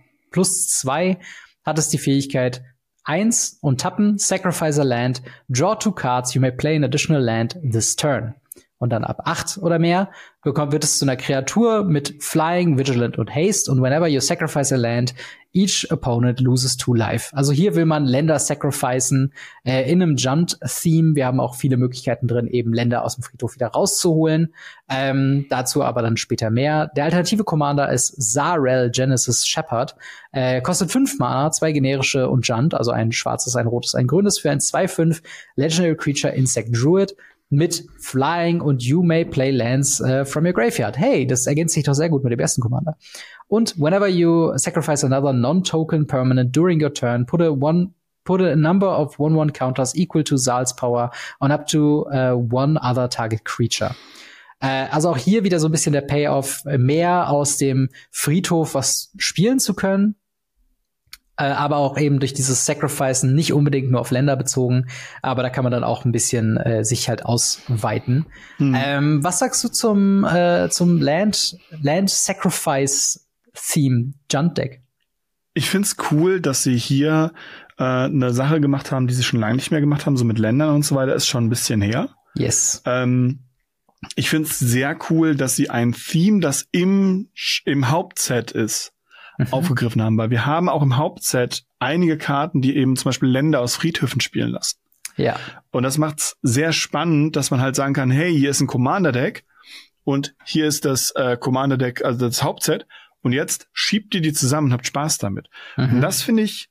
+2 hat es die Fähigkeit 1 und tappen, sacrifice a land, draw 2 cards, you may play an additional land this turn. Und dann ab 8 oder mehr wird es zu einer Kreatur mit Flying, Vigilant und Haste. Und whenever you sacrifice a land, each opponent loses 2 life. Also hier will man Länder sacrificen in einem Junt-Theme. Wir haben auch viele Möglichkeiten drin, eben Länder aus dem Friedhof wieder rauszuholen. Dazu aber dann später mehr. Der alternative Commander ist Zarel Genesis Shepherd. Kostet 5 Mana, 2 generische und Junt, also ein schwarzes, ein rotes, ein grünes für ein 2/5 Legendary Creature Insect Druid mit Flying und You may play lands from your graveyard. Hey, das ergänzt sich doch sehr gut mit dem ersten Commander. Und whenever you sacrifice another non-token permanent during your turn, put a number of 1/1 counters equal to Zal's power on up to 1 other target creature. Also auch hier wieder so ein bisschen der Payoff, mehr aus dem Friedhof was spielen zu können. Aber auch eben durch dieses Sacrificen nicht unbedingt nur auf Länder bezogen, aber da kann man dann auch ein bisschen sich halt ausweiten. Was sagst du zum Land Sacrifice Theme Junt Deck. Ich find's cool, dass sie hier eine Sache gemacht haben, die sie schon lange nicht mehr gemacht haben, so mit Ländern und so weiter, ist schon ein bisschen her. Yes. Ich find's sehr cool, dass sie ein Theme, das im Hauptset ist, aufgegriffen haben, weil wir haben auch im Hauptset einige Karten, die eben zum Beispiel Länder aus Friedhöfen spielen lassen. Ja. Und das macht's sehr spannend, dass man halt sagen kann, hey, hier ist ein Commander-Deck und hier ist das Commander-Deck, also das Hauptset, und jetzt schiebt ihr die zusammen und habt Spaß damit. Und das finde ich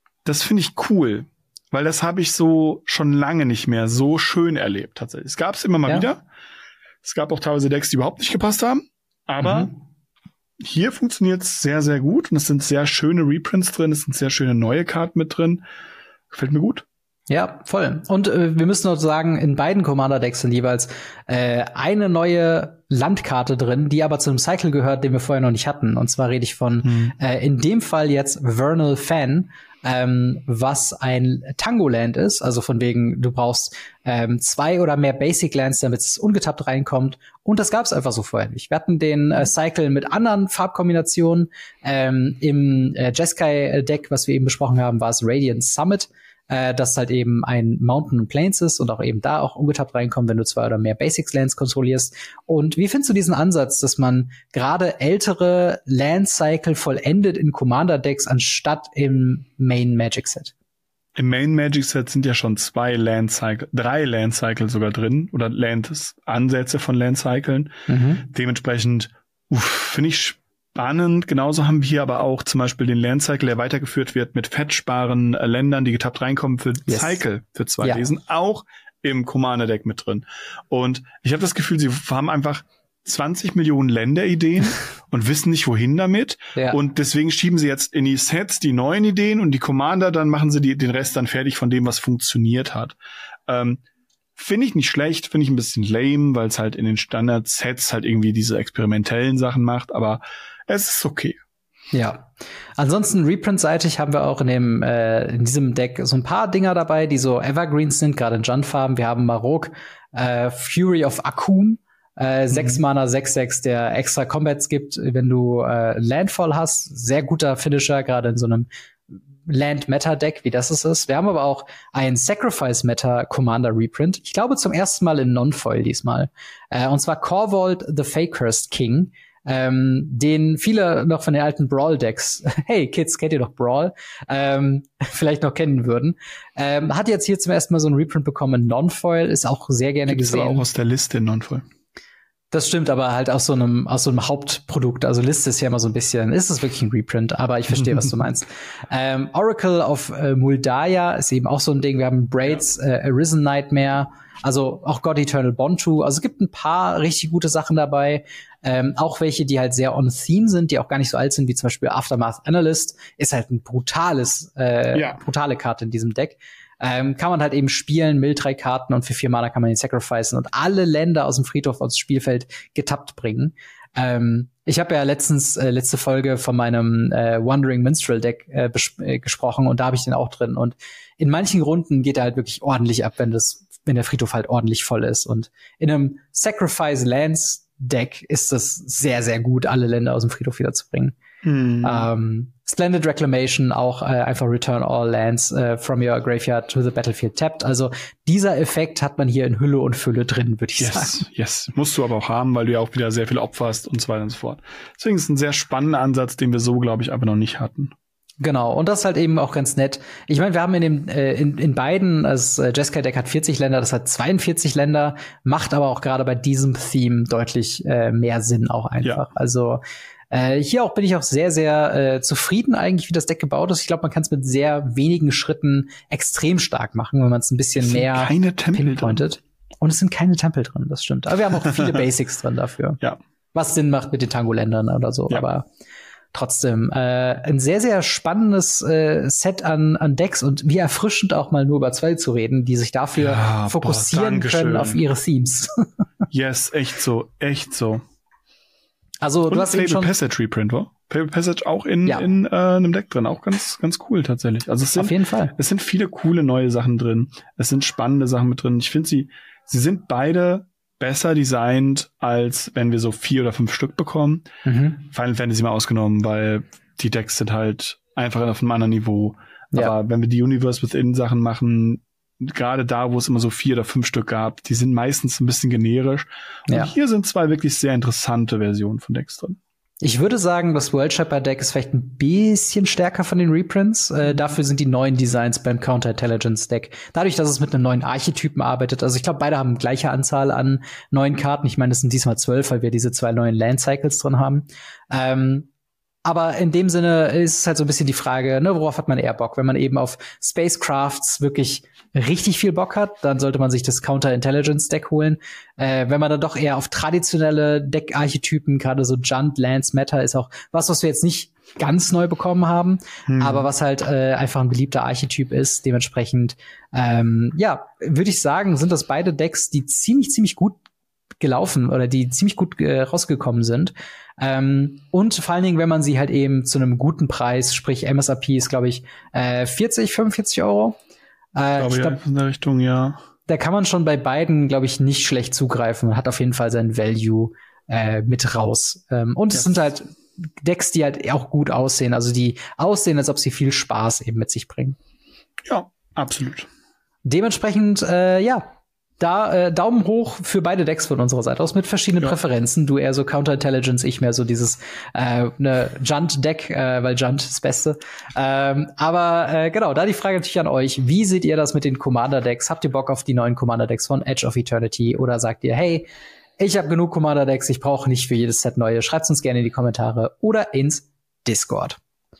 cool, weil das habe ich so schon lange nicht mehr so schön erlebt tatsächlich. Es gab's immer mal wieder. Es gab auch teilweise Decks, die überhaupt nicht gepasst haben, aber hier funktioniert's sehr, sehr gut und es sind sehr schöne Reprints drin, es sind sehr schöne neue Karten mit drin. Gefällt mir gut. Ja, voll. Und wir müssen noch sagen, in beiden Commander-Decks sind jeweils eine neue Landkarte drin, die aber zu einem Cycle gehört, den wir vorher noch nicht hatten. Und zwar rede ich von in dem Fall jetzt Vernal Fan, was ein Tango-Land ist, also von wegen, du brauchst 2 oder mehr Basic-Lands, damit es ungetappt reinkommt. Und das gab es einfach so vorher nicht. Wir hatten den Cycle mit anderen Farbkombinationen. Im Jeskai-Deck, was wir eben besprochen haben, war es Radiant Summit, das halt eben ein Mountain and Plains ist und auch eben da auch ungetappt reinkommt, wenn du 2 oder mehr Basics-Lands kontrollierst. Und wie findest du diesen Ansatz, dass man gerade ältere Land-Cycle vollendet in Commander-Decks anstatt im Main-Magic-Set? Im Main-Magic-Set sind ja schon 3 Land-Cycle sogar drin oder Ansätze von Land-Cyclen. Dementsprechend finde ich spannend. Genauso haben wir hier aber auch zum Beispiel den Land-Cycle, der weitergeführt wird mit fetchbaren Ländern, die getappt reinkommen für Cycle, für 2 Wesen, auch im Commander-Deck mit drin. Und ich habe das Gefühl, sie haben einfach 20 Millionen Länderideen und wissen nicht, wohin damit. Ja. Und deswegen schieben sie jetzt in die Sets die neuen Ideen und die Commander, dann machen sie den Rest dann fertig von dem, was funktioniert hat. Finde ich nicht schlecht, finde ich ein bisschen lame, weil es halt in den Standard-Sets halt irgendwie diese experimentellen Sachen macht, aber es ist okay. Ja. Ansonsten Reprint-seitig haben wir auch in diesem Deck so ein paar Dinger dabei, die so Evergreens sind, gerade in Junt-Farben. Wir haben Marok, Fury of Akum, 6 Mana, 6/6, der extra Combats gibt, wenn du Landfall hast. Sehr guter Finisher, gerade in so einem Land-Meta-Deck, wie das es ist. Wir haben aber auch ein Sacrifice-Meta-Commander-Reprint. Ich glaube zum ersten Mal in Non-Foil diesmal. Und zwar Corvold the Fakehurst King, den viele noch von den alten Brawl-Decks, hey Kids, kennt ihr doch Brawl, vielleicht noch kennen würden. Hat jetzt hier zum ersten Mal so ein Reprint bekommen in Non-Foil, ist auch sehr gerne Gibt's gesehen. Aber auch aus der Liste in Non-Foil. Das stimmt, aber halt aus so einem Hauptprodukt. Also Liste ist ja immer so ein bisschen, ist es wirklich ein Reprint, aber ich verstehe, was du meinst. Oracle of Muldaya ist eben auch so ein Ding. Wir haben Braids, Arisen Nightmare, also auch God Eternal Bontu. Also es gibt ein paar richtig gute Sachen dabei. Auch welche, die halt sehr on-theme sind, die auch gar nicht so alt sind, wie zum Beispiel Aftermath Analyst, ist halt ein brutale Karte in diesem Deck. Kann man halt eben spielen, mild 3 Karten und für 4 Mana kann man ihn sacrificen und alle Länder aus dem Friedhof aufs Spielfeld getappt bringen. Ich habe ja letzte Folge von meinem Wandering Minstrel Deck gesprochen und da habe ich den auch drin. Und in manchen Runden geht er halt wirklich ordentlich ab, wenn der Friedhof halt ordentlich voll ist. Und in einem Sacrifice Lands Deck ist das sehr, sehr gut, alle Länder aus dem Friedhof wiederzubringen. Splendid Reclamation, auch einfach Return all lands from your graveyard to the battlefield tapped. Also dieser Effekt hat man hier in Hülle und Fülle drin, würde ich sagen. Yes, musst du aber auch haben, weil du ja auch wieder sehr viel opferst und so weiter und so fort. Deswegen ist es ein sehr spannender Ansatz, den wir so, glaube ich, aber noch nicht hatten. Genau, und das ist halt eben auch ganz nett. Ich meine, wir haben in beiden, das Jeskai-Deck hat 40 Länder, das hat 42 Länder, macht aber auch gerade bei diesem Theme deutlich mehr Sinn auch einfach. Ja. Also hier auch bin ich auch sehr, sehr zufrieden eigentlich, wie das Deck gebaut ist. Ich glaube, man kann es mit sehr wenigen Schritten extrem stark machen, wenn man es ein bisschen mehr pinpointet. Und es sind keine Tempel drin, das stimmt. Aber wir haben auch viele Basics drin dafür. Ja. Was Sinn macht mit den Tango-Ländern oder so. Ja. Aber trotzdem ein sehr, sehr spannendes Set an Decks und wie erfrischend auch mal nur über 2 zu reden, die sich dafür fokussieren können auf ihre Themes. Yes, echt so. Also und du hast eben schon Passage Reprint, wa? Fable Passage auch in einem Deck drin, auch ganz cool tatsächlich. Also auf jeden Fall. Es sind viele coole neue Sachen drin. Es sind spannende Sachen mit drin. Ich finde sie sind beide besser designt, als wenn wir so 4 oder 5 Stück bekommen. Final Fantasy mal ausgenommen, weil die Decks sind halt einfach auf einem anderen Niveau. Aber wenn wir die Universe Within Sachen machen, gerade da, wo es immer so 4 oder 5 Stück gab, die sind meistens ein bisschen generisch. Und hier sind 2 wirklich sehr interessante Versionen von Decks drin. Ich würde sagen, das World Shepherd Deck ist vielleicht ein bisschen stärker von den Reprints. Dafür sind die neuen Designs beim Counter-Intelligence Deck. Dadurch, dass es mit einem neuen Archetypen arbeitet. Also ich glaube, beide haben gleiche Anzahl an neuen Karten. Ich meine, es sind diesmal 12, weil wir diese 2 neuen Land Cycles drin haben. Aber in dem Sinne ist es halt so ein bisschen die Frage, ne, worauf hat man eher Bock? Wenn man eben auf Spacecrafts wirklich richtig viel Bock hat, dann sollte man sich das Counter-Intelligence-Deck holen. Wenn man dann doch eher auf traditionelle Deck-Archetypen, gerade so Junt, Lance, Meta, ist auch was wir jetzt nicht ganz neu bekommen haben, aber was halt einfach ein beliebter Archetyp ist. Dementsprechend, würde ich sagen, sind das beide Decks, die ziemlich gut gelaufen oder die ziemlich gut rausgekommen sind. Und vor allen Dingen, wenn man sie halt eben zu einem guten Preis, sprich MSRP ist, glaube ich, 45 Euro. Ich glaube, in der Richtung, ja. Da kann man schon bei beiden, glaube ich, nicht schlecht zugreifen und hat auf jeden Fall sein Value mit raus. Und es sind halt Decks, die halt auch gut aussehen. Also die aussehen, als ob sie viel Spaß eben mit sich bringen. Ja, absolut. Dementsprechend, Daumen hoch für beide Decks von unserer Seite aus mit verschiedenen Präferenzen. Du eher so Counterintelligence, ich mehr so dieses Junt-Deck, weil Junt ist das Beste. Genau, da die Frage natürlich an euch. Wie seht ihr das mit den Commander-Decks? Habt ihr Bock auf die neuen Commander-Decks von Edge of Eternity? Oder sagt ihr, hey, ich habe genug Commander-Decks, ich brauche nicht für jedes Set neue? Schreibt uns gerne in die Kommentare oder ins Discord.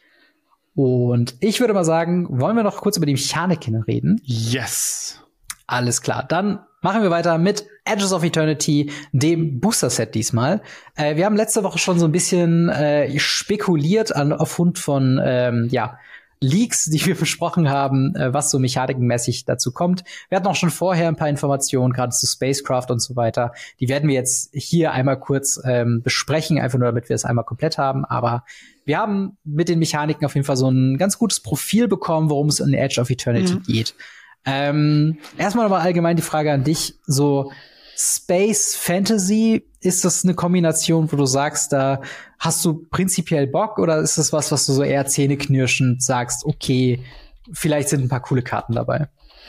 Und ich würde mal sagen, wollen wir noch kurz über die Mechaniken reden? Yes. Alles klar, dann machen wir weiter mit Edges of Eternity, dem Booster-Set diesmal. Wir haben letzte Woche schon so ein bisschen spekuliert aufgrund von Leaks, die wir besprochen haben, was so mechanikenmäßig dazu kommt. Wir hatten auch schon vorher ein paar Informationen, gerade zu Spacecraft und so weiter. Die werden wir jetzt hier einmal kurz besprechen, einfach nur, damit wir es einmal komplett haben. Aber wir haben mit den Mechaniken auf jeden Fall so ein ganz gutes Profil bekommen, worum es in Edge of Eternity geht. Erstmal aber allgemein die Frage an dich, so Space Fantasy, ist das eine Kombination, wo du sagst, da hast du prinzipiell Bock, oder ist das was du so eher zähneknirschend sagst, okay, vielleicht sind ein paar coole Karten dabei?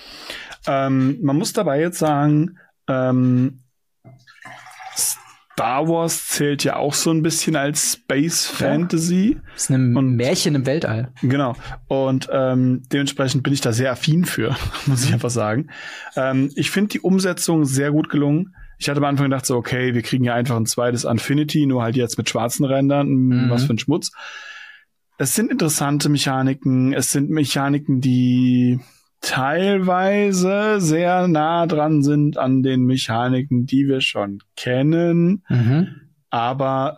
Man muss dabei jetzt sagen, Star Wars zählt ja auch so ein bisschen als Space Fantasy. Das ist ein Märchen im Weltall. Genau. Und dementsprechend bin ich da sehr affin für, muss ich einfach sagen. Ich finde die Umsetzung sehr gut gelungen. Ich hatte am Anfang gedacht so, okay, wir kriegen ja einfach ein zweites Infinity, nur halt jetzt mit schwarzen Rändern. Was für ein Schmutz. Es sind interessante Mechaniken. Es sind Mechaniken, die teilweise sehr nah dran sind an den Mechaniken, die wir schon kennen. Aber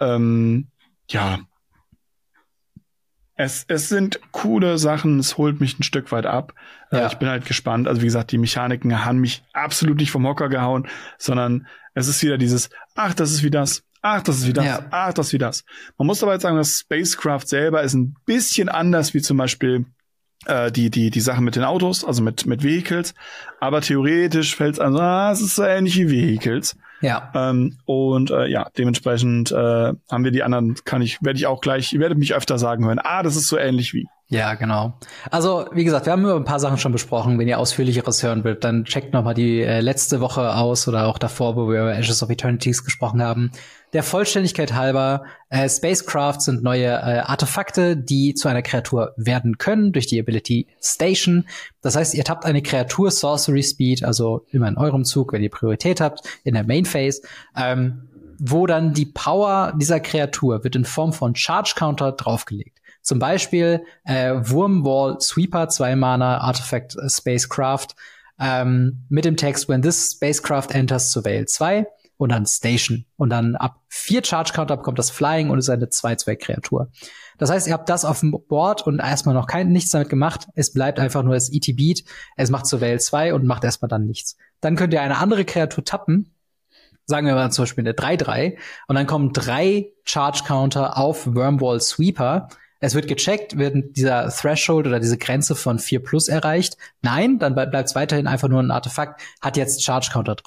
es sind coole Sachen, es holt mich ein Stück weit ab. Ich bin halt gespannt. Also wie gesagt, die Mechaniken haben mich absolut nicht vom Hocker gehauen, sondern es ist wieder dieses, ach, das ist wie das, ach, das ist wie das, ach, das ist wie das. Man muss aber jetzt sagen, das Spacecraft selber ist ein bisschen anders wie zum Beispiel die Sachen mit den Autos, also mit Vehicles, aber theoretisch fällt es an, es ist so ähnlich wie Vehicles. Dementsprechend haben wir die anderen, ihr werdet mich öfter sagen hören, das ist so ähnlich wie. Ja, genau. Also, wie gesagt, wir haben über ein paar Sachen schon besprochen. Wenn ihr Ausführlicheres hören wollt, dann checkt noch mal die letzte Woche aus oder auch davor, wo wir über Ashes of Eternities gesprochen haben. Der Vollständigkeit halber, Spacecraft sind neue Artefakte, die zu einer Kreatur werden können durch die Ability Station. Das heißt, ihr tappt eine Kreatur Sorcery Speed, also immer in eurem Zug, wenn ihr Priorität habt, in der Main Phase, wo dann die Power dieser Kreatur wird in Form von Charge Counter draufgelegt. Zum Beispiel Wurmwall Sweeper, 2 Mana, Artifact Spacecraft, mit dem Text, when this Spacecraft enters Surveil 2 und dann Station. Und dann ab 4 Charge Counter bekommt das Flying und ist eine 2/2-Kreatur. Das heißt, ihr habt das auf dem Board und erstmal noch nichts damit gemacht. Es bleibt einfach nur als ET Beat. Es macht Surveil 2 und macht erstmal dann nichts. Dann könnt ihr eine andere Kreatur tappen. Sagen wir mal zum Beispiel eine 3/3. Und dann kommen 3 Charge Counter auf Wurmwall Sweeper. Es wird gecheckt, wird dieser Threshold oder diese Grenze von 4+ erreicht. Nein, dann bleibt es weiterhin einfach nur ein Artefakt, hat jetzt Charge Counter drauf.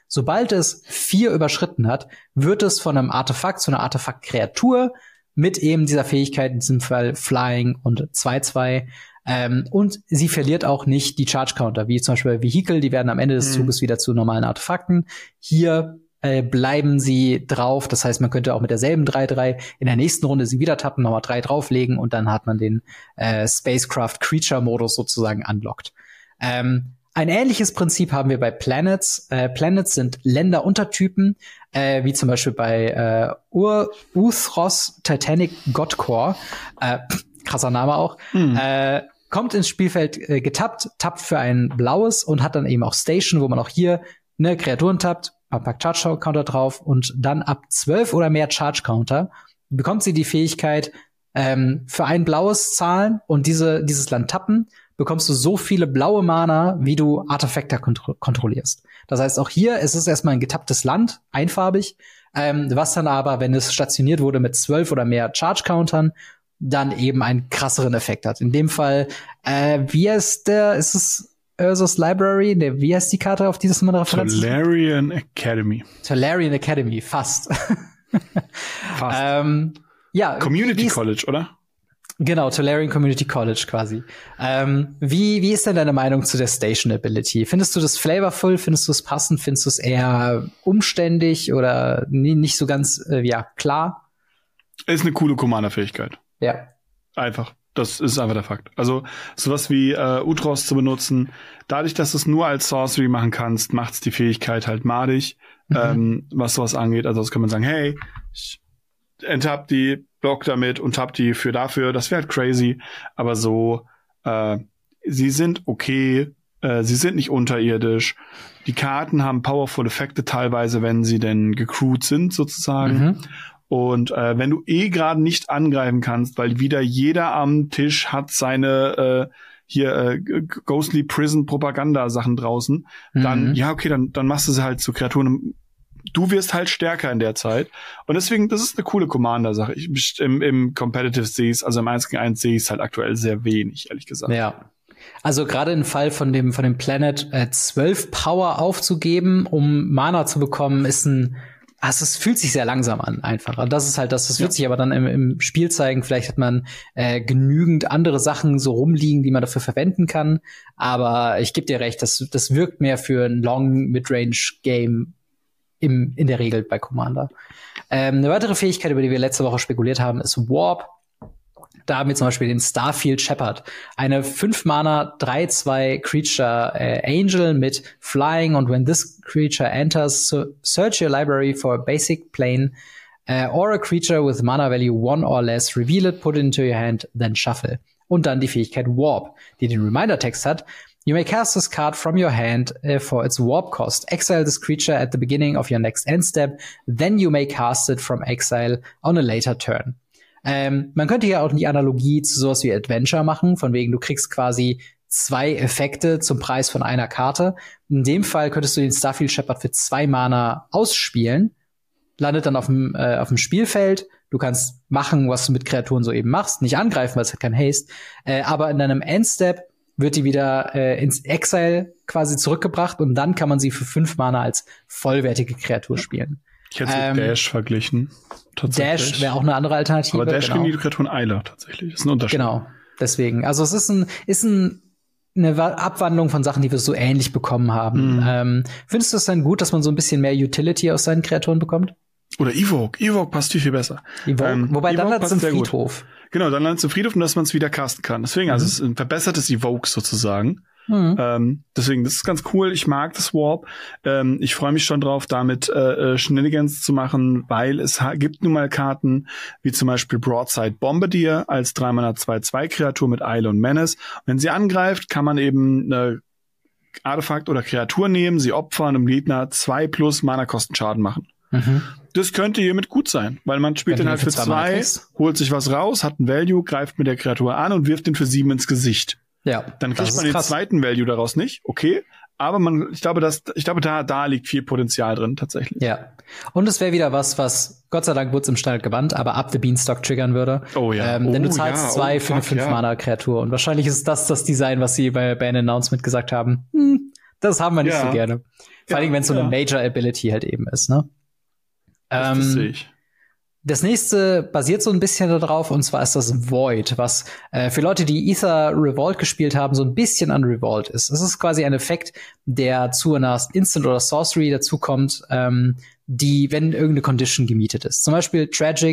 Sobald es 4 überschritten hat, wird es von einem Artefakt zu einer Artefakt-Kreatur mit eben dieser Fähigkeit, in diesem Fall Flying und 2/2. Und sie verliert auch nicht die Charge-Counter, wie zum Beispiel bei Vehicle, die werden am Ende des Zuges wieder zu normalen Artefakten. Hier bleiben sie drauf, das heißt, man könnte auch mit derselben 3/3 in der nächsten Runde sie wieder tappen, nochmal 3 drauflegen und dann hat man den Spacecraft-Creature-Modus sozusagen unlockt. Ein ähnliches Prinzip haben wir bei Planets. Planets sind Länderuntertypen, wie zum Beispiel bei Uthros Titanic Godcore. Krasser Name auch. Kommt ins Spielfeld getappt, tappt für ein blaues und hat dann eben auch Station, wo man auch hier Kreaturen tappt, man packt Charge Counter drauf und dann ab 12 oder mehr Charge Counter bekommt sie die Fähigkeit, für ein blaues zahlen und dieses Land tappen, bekommst du so viele blaue Mana, wie du Artefakte kontrollierst. Das heißt, auch hier ist es erstmal ein getapptes Land, einfarbig, was dann aber, wenn es stationiert wurde mit 12 oder mehr Charge Countern, dann eben einen krasseren Effekt hat. In dem Fall, ist es Ursus Library? Wie heißt die Karte, auf die das immer Referenz ist? Tolarian Academy. Tolarian Academy, fast. Fast. Community College, oder? Genau, Tolarian Community College quasi. Wie ist denn deine Meinung zu der Station Ability? Findest du das flavorful? Findest du es passend? Findest du es eher umständlich oder nicht so ganz klar? Ist eine coole Commander-Fähigkeit. Ja. Einfach. Das ist einfach der Fakt. Also sowas wie Uthros zu benutzen, dadurch, dass du es nur als Sorcery machen kannst, macht's die Fähigkeit halt madig, was sowas angeht. Also das kann man sagen, hey, ich enttapp die, block damit und tapp die für dafür. Das wäre halt crazy. Aber so, sie sind okay, sie sind nicht unterirdisch. Die Karten haben powerful Effekte teilweise, wenn sie denn gecrewt sind sozusagen. Und wenn du gerade nicht angreifen kannst, weil wieder jeder am Tisch hat seine Ghostly Prison Propaganda Sachen draußen, dann dann machst du sie halt zu Kreaturen. Du wirst halt stärker in der Zeit. Und deswegen, das ist eine coole Commander-Sache. Im Competitive sehe ich also im 1 gegen 1 sehe ich es halt aktuell sehr wenig, ehrlich gesagt. Ja. Also gerade im Fall von dem Planet 12 Power aufzugeben, um Mana zu bekommen, es fühlt sich sehr langsam an, einfach. Und das ist halt das wird sich aber dann im Spiel zeigen. Vielleicht hat man genügend andere Sachen so rumliegen, die man dafür verwenden kann. Aber ich gebe dir recht, das wirkt mehr für ein Long-Midrange-Game in der Regel bei Commander. Eine weitere Fähigkeit, über die wir letzte Woche spekuliert haben, ist Warp. Da haben wir zum Beispiel den Starfield Shepherd. Eine 5-Mana 3/2 Creature Angel mit Flying und when this creature enters, search your library for a basic plane or a creature with mana value 1 or less, reveal it, put it into your hand, then shuffle. Und dann die Fähigkeit Warp, die den Reminder-Text hat. You may cast this card from your hand for its warp cost. Exile this creature at the beginning of your next end step. Then you may cast it from exile on a later turn. Man könnte ja auch die Analogie zu sowas wie Adventure machen, von wegen du kriegst quasi 2 Effekte zum Preis von einer Karte. In dem Fall könntest du den Starfield Shepherd für 2 Mana ausspielen, landet dann auf dem Spielfeld. Du kannst machen, was du mit Kreaturen so eben machst, nicht angreifen, weil es hat kein Haste. Aber in deinem Endstep wird die wieder ins Exile quasi zurückgebracht und dann kann man sie für 5 Mana als vollwertige Kreatur spielen. Ich hätte es mit Dash verglichen. Dash wäre auch eine andere Alternative. Aber Dash gegen die Kreaturen Eiler tatsächlich. Das ist ein Unterschied. Genau, deswegen. Also es ist eine Abwandlung von Sachen, die wir so ähnlich bekommen haben. Findest du es dann gut, dass man so ein bisschen mehr Utility aus seinen Kreaturen bekommt? Oder Evoke. Evoke passt viel besser. Wobei dann landet es im Friedhof. Genau, dann landet es im Friedhof und dass man es wieder casten kann. Deswegen, also es ist ein verbessertes Evoke sozusagen. Deswegen, das ist ganz cool. Ich mag das Warp. Ich freue mich schon drauf, damit Shenanigans zu machen, weil es gibt nun mal Karten, wie zum Beispiel Broadside Bombardier als 3-Mana 2/2 Kreatur mit Eile und Menace. Wenn sie angreift, kann man eben eine Artefakt oder Kreatur nehmen, sie opfern und dem Gegner 2+ Mana-Kosten-Schaden machen. Das könnte hiermit gut sein, weil man spielt den halt für 2, holt sich was raus, hat ein Value, greift mit der Kreatur an und wirft den für 7 ins Gesicht. Ja, dann kriegt man den zweiten Value daraus nicht, okay. Aber ich glaube, da liegt viel Potenzial drin, tatsächlich. Ja. Und es wäre wieder was Gott sei Dank wurde es im Standard gebannt, aber up the Beanstalk triggern würde. Oh ja. Denn du zahlst 2 für eine 5-Mana-Kreatur. Und wahrscheinlich ist das Design, was sie bei Ban Announcement gesagt haben. Das haben wir nicht so gerne. Vor allem, wenn es so eine Major Ability halt eben ist, ne? Das sehe ich. Das nächste basiert so ein bisschen darauf, und zwar ist das Void, was für Leute, die Aether Revolt gespielt haben, so ein bisschen an Revolt ist. Es ist quasi ein Effekt, der zu einer Instant oder Sorcery dazukommt, die, wenn irgendeine Condition gemietet ist. Zum Beispiel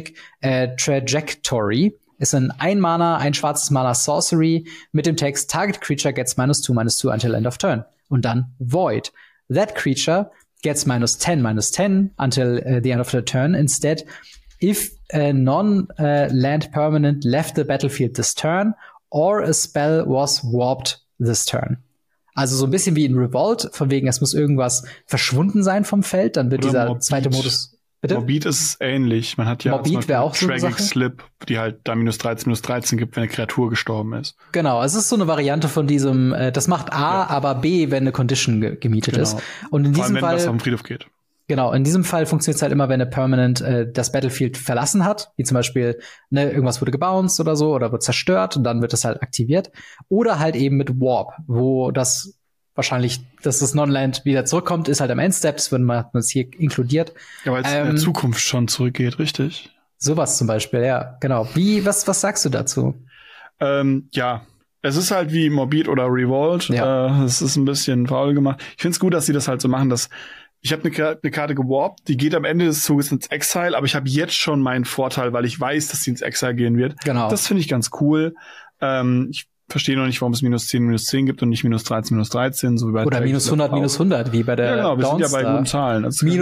Trajectory ist ein Mana, ein schwarzes Mana Sorcery mit dem Text Target Creature gets -2/-2 until end of turn. Und dann Void. That creature gets -10/-10 until the end of the turn. Instead, if a non-land permanent left the battlefield this turn or a spell was warped this turn. Also so ein bisschen wie in Revolt, von wegen, es muss irgendwas verschwunden sein vom Feld, dann wird oder dieser Morbid. zweite Modus. Bitte? Morbid ist es ähnlich. Man hat ja Morbid wäre auch so eine Tragic Sache. Slip, die halt da -13 gibt, wenn eine Kreatur gestorben ist. Genau, es ist so eine Variante von diesem, das macht A, aber B, wenn eine Condition gemietet ist. Und in vor allem, diesem wenn Fall das auf den Friedhof geht. Genau, in diesem Fall funktioniert es halt immer, wenn eine Permanent das Battlefield verlassen hat, wie zum Beispiel, ne, irgendwas wurde gebounced oder so oder wird zerstört und dann wird das halt aktiviert. Oder halt eben mit Warp, wo das wahrscheinlich, dass das Non-Land wieder zurückkommt, ist halt am Endstep, das wird man es hier inkludiert. Ja, weil es in der Zukunft schon zurückgeht, richtig? Sowas zum Beispiel, ja, genau. Was sagst du dazu? Ja, es ist halt wie Morbid oder Revolt. Es ist ein bisschen faul gemacht. Ich finde es gut, dass sie das halt so machen, dass ich habe eine Karte gewarpt, die geht am Ende des Zuges ins Exile, aber ich habe jetzt schon meinen Vorteil, weil ich weiß, dass sie ins Exile gehen wird. Genau. Das finde ich ganz cool. Ich verstehe noch nicht, warum es -10/-10 gibt und nicht -13/-13, so wie bei oder -100/-100, wie bei der ja, genau, wir sind ja bei Dawnstar. guten Zahlen. Das ist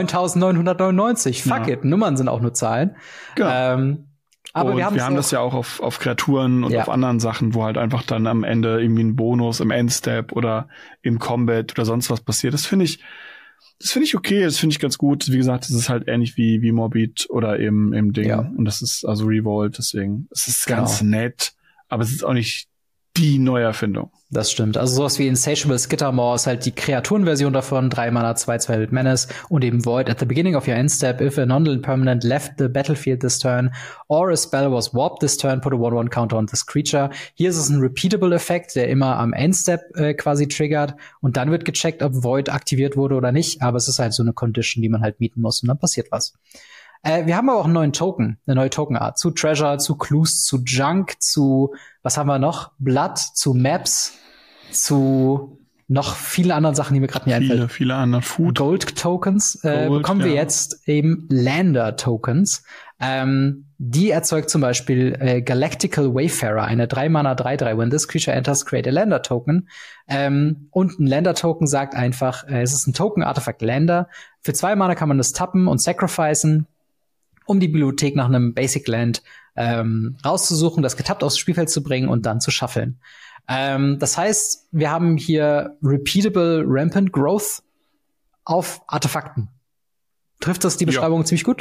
-9.999. Fuck it, Nummern sind auch nur Zahlen. Genau. Aber und wir haben das ja auch auf Kreaturen und auf anderen Sachen, wo halt einfach dann am Ende irgendwie ein Bonus im Endstep oder im Combat oder sonst was passiert. Das finde ich okay, das finde ich ganz gut. Wie gesagt, das ist halt ähnlich wie Morbid oder im Ding. Ja. Und das ist also Revolt, deswegen. Es ist ganz nett, aber es ist auch nicht die Neuerfindung. Das stimmt. Also sowas wie Insatiable Skittermaw ist halt die Kreaturenversion davon. 3 Mana, 2/2 with Menace und eben Void. At the beginning of your end step, if a non-land permanent left the battlefield this turn or a spell was warped this turn, put a 1/1 counter on this creature. Hier ist es ein Repeatable-Effekt, der immer am Endstep quasi triggert und dann wird gecheckt, ob Void aktiviert wurde oder nicht. Aber es ist halt so eine Condition, die man halt mieten muss und dann passiert was. Wir haben aber auch einen neuen Token, eine neue Tokenart. Zu Treasure, zu Clues, zu Junk, zu, was haben wir noch? Blood, zu Maps, zu noch viele anderen Sachen, die mir gerade nicht einfallen. Viele andere Food. Gold-Tokens. Bekommen wir jetzt eben Lander-Tokens. Die erzeugt zum Beispiel Galactical Wayfarer, eine 3-Mana 3/3. When this creature enters, create a Lander-Token. Und ein Lander-Token sagt einfach, es ist ein Token-Artefakt Lander. Für 2 Mana kann man das tappen und sacrificen, um die Bibliothek nach einem Basic Land rauszusuchen, das getappt aufs Spielfeld zu bringen und dann zu shuffeln. Das heißt, wir haben hier Repeatable Rampant Growth auf Artefakten. Trifft das die Beschreibung ziemlich gut?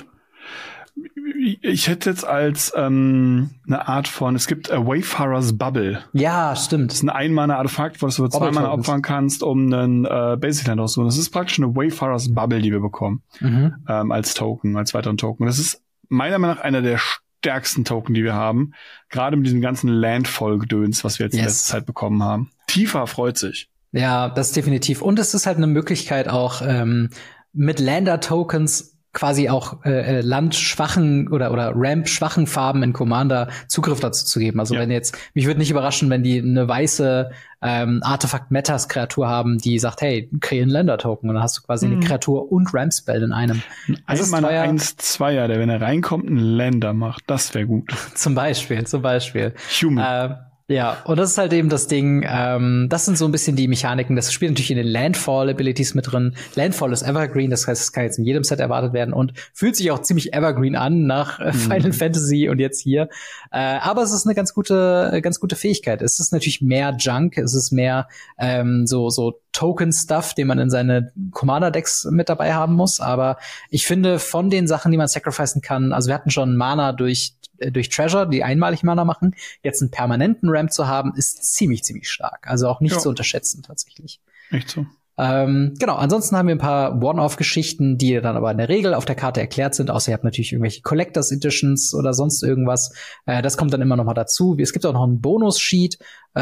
Ich hätte jetzt als eine Art von, es gibt a Wayfarer's Bubble. Ja, stimmt. Das ist ein 1-Mana-Artefakt, wo du 2 Mana opfern kannst, um einen Basic Land auszusuchen. Das ist praktisch eine Wayfarer's Bubble, die wir bekommen. Als Token, als weiteren Token. Das ist meiner Meinung nach einer der stärksten Token, die wir haben. Gerade mit diesem ganzen Landfall-Gedöns, was wir jetzt in letzter Zeit bekommen haben. Tifa freut sich. Ja, das ist definitiv. Und es ist halt eine Möglichkeit auch, mit Lander-Tokens quasi auch landschwachen oder Ramp-schwachen Farben in Commander Zugriff dazu zu geben. Also wenn jetzt, mich würde nicht überraschen, wenn die eine weiße Artefakt-Metas-Kreatur haben, die sagt, hey, kreier einen Lander-Token und dann hast du quasi eine Kreatur und Ramp-Spell in einem. Das ist meine 1/2er, der, wenn er reinkommt, einen Lander macht. Das wäre gut. Zum Beispiel. Human. Ja, und das ist halt eben das Ding, das sind so ein bisschen die Mechaniken, das spielt natürlich in den Landfall-Abilities mit drin. Landfall ist Evergreen, das heißt, es kann jetzt in jedem Set erwartet werden und fühlt sich auch ziemlich Evergreen an nach Final Fantasy und jetzt hier. Aber es ist eine ganz gute Fähigkeit. Es ist natürlich mehr Junk, es ist mehr so Token-Stuff, den man in seine Commander-Decks mit dabei haben muss. Aber ich finde, von den Sachen, die man sacrificen kann, also wir hatten schon Mana durch Treasure, die einmalig Mana machen, jetzt einen permanenten Ramp zu haben, ist ziemlich, ziemlich stark. Also auch nicht zu unterschätzen tatsächlich. Echt so. Genau, ansonsten haben wir ein paar One-Off-Geschichten, die dann aber in der Regel auf der Karte erklärt sind, außer ihr habt natürlich irgendwelche Collectors Editions oder sonst irgendwas. Das kommt dann immer noch mal dazu. Es gibt auch noch einen Bonus-Sheet,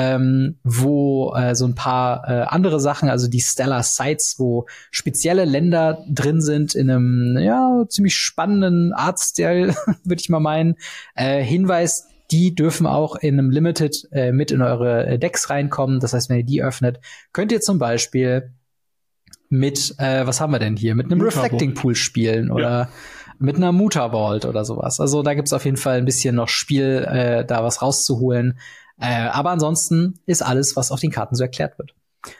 wo so ein paar andere Sachen, also die Stellar Sites, wo spezielle Länder drin sind in einem ziemlich spannenden Artstyle, würde ich mal meinen. Hinweis: Die dürfen auch in einem Limited mit in eure Decks reinkommen. Das heißt, wenn ihr die öffnet, könnt ihr zum Beispiel mit, was haben wir denn hier? Mit einem Reflecting Pool spielen oder mit einer Muta Vault oder sowas. Also da gibt's auf jeden Fall ein bisschen noch Spiel, da was rauszuholen. Aber ansonsten ist alles, was auf den Karten so erklärt wird.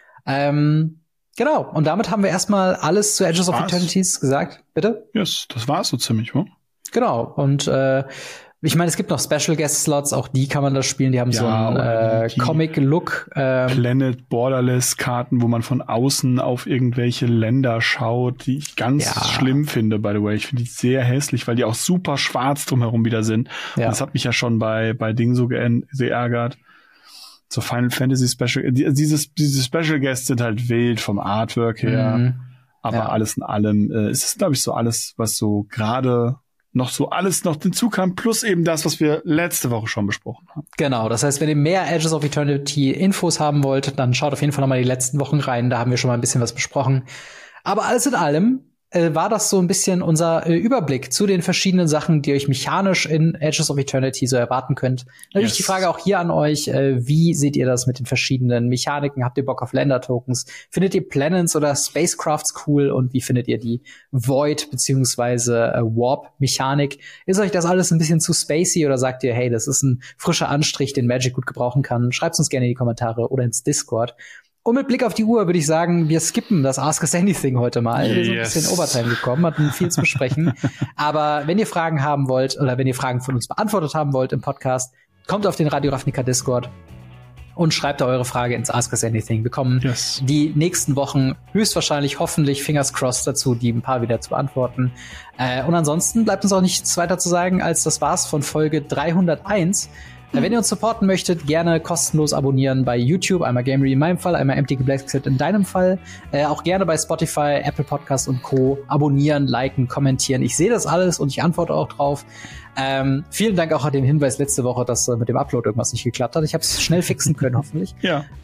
Genau. Und damit haben wir erstmal alles zu Edges of Eternities gesagt. Bitte? Yes, das war's so ziemlich, wa? Genau. Und ich meine, es gibt noch Special Guest Slots, auch die kann man da spielen. Die haben so einen Comic-Look. Planet Borderless Karten, wo man von außen auf irgendwelche Länder schaut, die ich ganz schlimm finde, by the way. Ich finde die sehr hässlich, weil die auch super schwarz drumherum wieder sind. Ja. Und das hat mich ja schon bei Ding so geärgert. So Final Fantasy Special, diese Special Guests sind halt wild vom Artwork her. Aber alles in allem ist es, glaube ich, so alles, was so gerade noch hinzukam, plus eben das, was wir letzte Woche schon besprochen haben. Genau, das heißt, wenn ihr mehr Edges of Eternity Infos haben wollt, dann schaut auf jeden Fall nochmal die letzten Wochen rein, da haben wir schon mal ein bisschen was besprochen. Aber alles in allem war das so ein bisschen unser Überblick zu den verschiedenen Sachen, die euch mechanisch in Edges of Eternity so erwarten könnt. Natürlich die Frage auch hier an euch, wie seht ihr das mit den verschiedenen Mechaniken? Habt ihr Bock auf Länder-Tokens? Findet ihr Planets oder Spacecrafts cool? Und wie findet ihr die Void- bzw. Warp-Mechanik? Ist euch das alles ein bisschen zu spacey oder sagt ihr, hey, das ist ein frischer Anstrich, den Magic gut gebrauchen kann? Schreibt uns gerne in die Kommentare oder ins Discord. Und mit Blick auf die Uhr würde ich sagen, wir skippen das Ask Us Anything heute mal. Wir sind ein bisschen Overtime gekommen, hatten viel zu besprechen. Aber wenn ihr Fragen haben wollt oder wenn ihr Fragen von uns beantwortet haben wollt im Podcast, kommt auf den Radio Ravnica Discord und schreibt da eure Frage ins Ask Us Anything. Wir kommen die nächsten Wochen höchstwahrscheinlich, hoffentlich, fingers crossed dazu, die ein paar wieder zu beantworten. Und ansonsten bleibt uns auch nichts weiter zu sagen, als das war's von Folge 301. Wenn ihr uns supporten möchtet, gerne kostenlos abonnieren bei YouTube, einmal Gamery in meinem Fall, einmal Empty Blacksmith in deinem Fall. Auch gerne bei Spotify, Apple Podcasts und Co. abonnieren, liken, kommentieren. Ich sehe das alles und ich antworte auch drauf. Vielen Dank auch an den Hinweis letzte Woche, dass mit dem Upload irgendwas nicht geklappt hat. Ich habe es schnell fixen können, hoffentlich.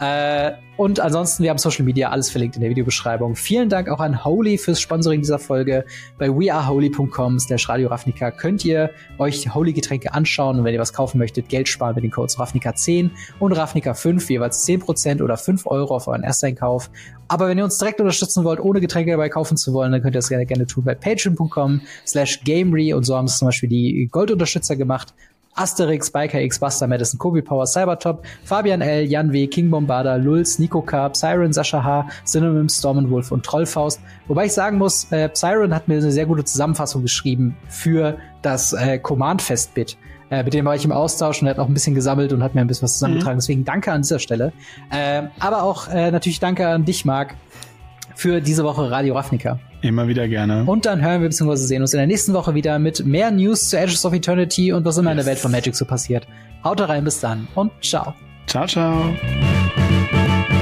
Und ansonsten, wir haben Social Media, alles verlinkt in der Videobeschreibung. Vielen Dank auch an Holy fürs Sponsoring dieser Folge. Bei weareholy.com/Radio Ravnica könnt ihr euch Holy-Getränke anschauen und wenn ihr was kaufen möchtet, Geld sparen mit den Codes Ravnica10 und Ravnica5, jeweils 10% oder 5 Euro auf euren Ersteinkauf. Aber wenn ihr uns direkt unterstützen wollt, ohne Getränke dabei kaufen zu wollen, dann könnt ihr das gerne tun bei patreon.com/gamery und so haben es zum Beispiel die Goldunterstützer gemacht. Asterix, Biker X, Buster Madison, Kobe Power, Cybertop, Fabian L., Jan W., King Bombarda, Lulz, Nico Carp, Siren, Sascha H., Synonym, Stormenwolf und Trollfaust. Wobei ich sagen muss, Siren hat mir eine sehr gute Zusammenfassung geschrieben für das Command-Fest-Bit. Mit dem war ich im Austausch und er hat auch ein bisschen gesammelt und hat mir ein bisschen was zusammengetragen. Deswegen danke an dieser Stelle. Aber auch natürlich danke an dich, Marc, für diese Woche Radio Ravnica. Immer wieder gerne. Und dann hören wir bzw. sehen uns in der nächsten Woche wieder mit mehr News zu Edges of Eternity und was immer in der Welt von Magic so passiert. Haut rein, bis dann und ciao. Ciao, ciao.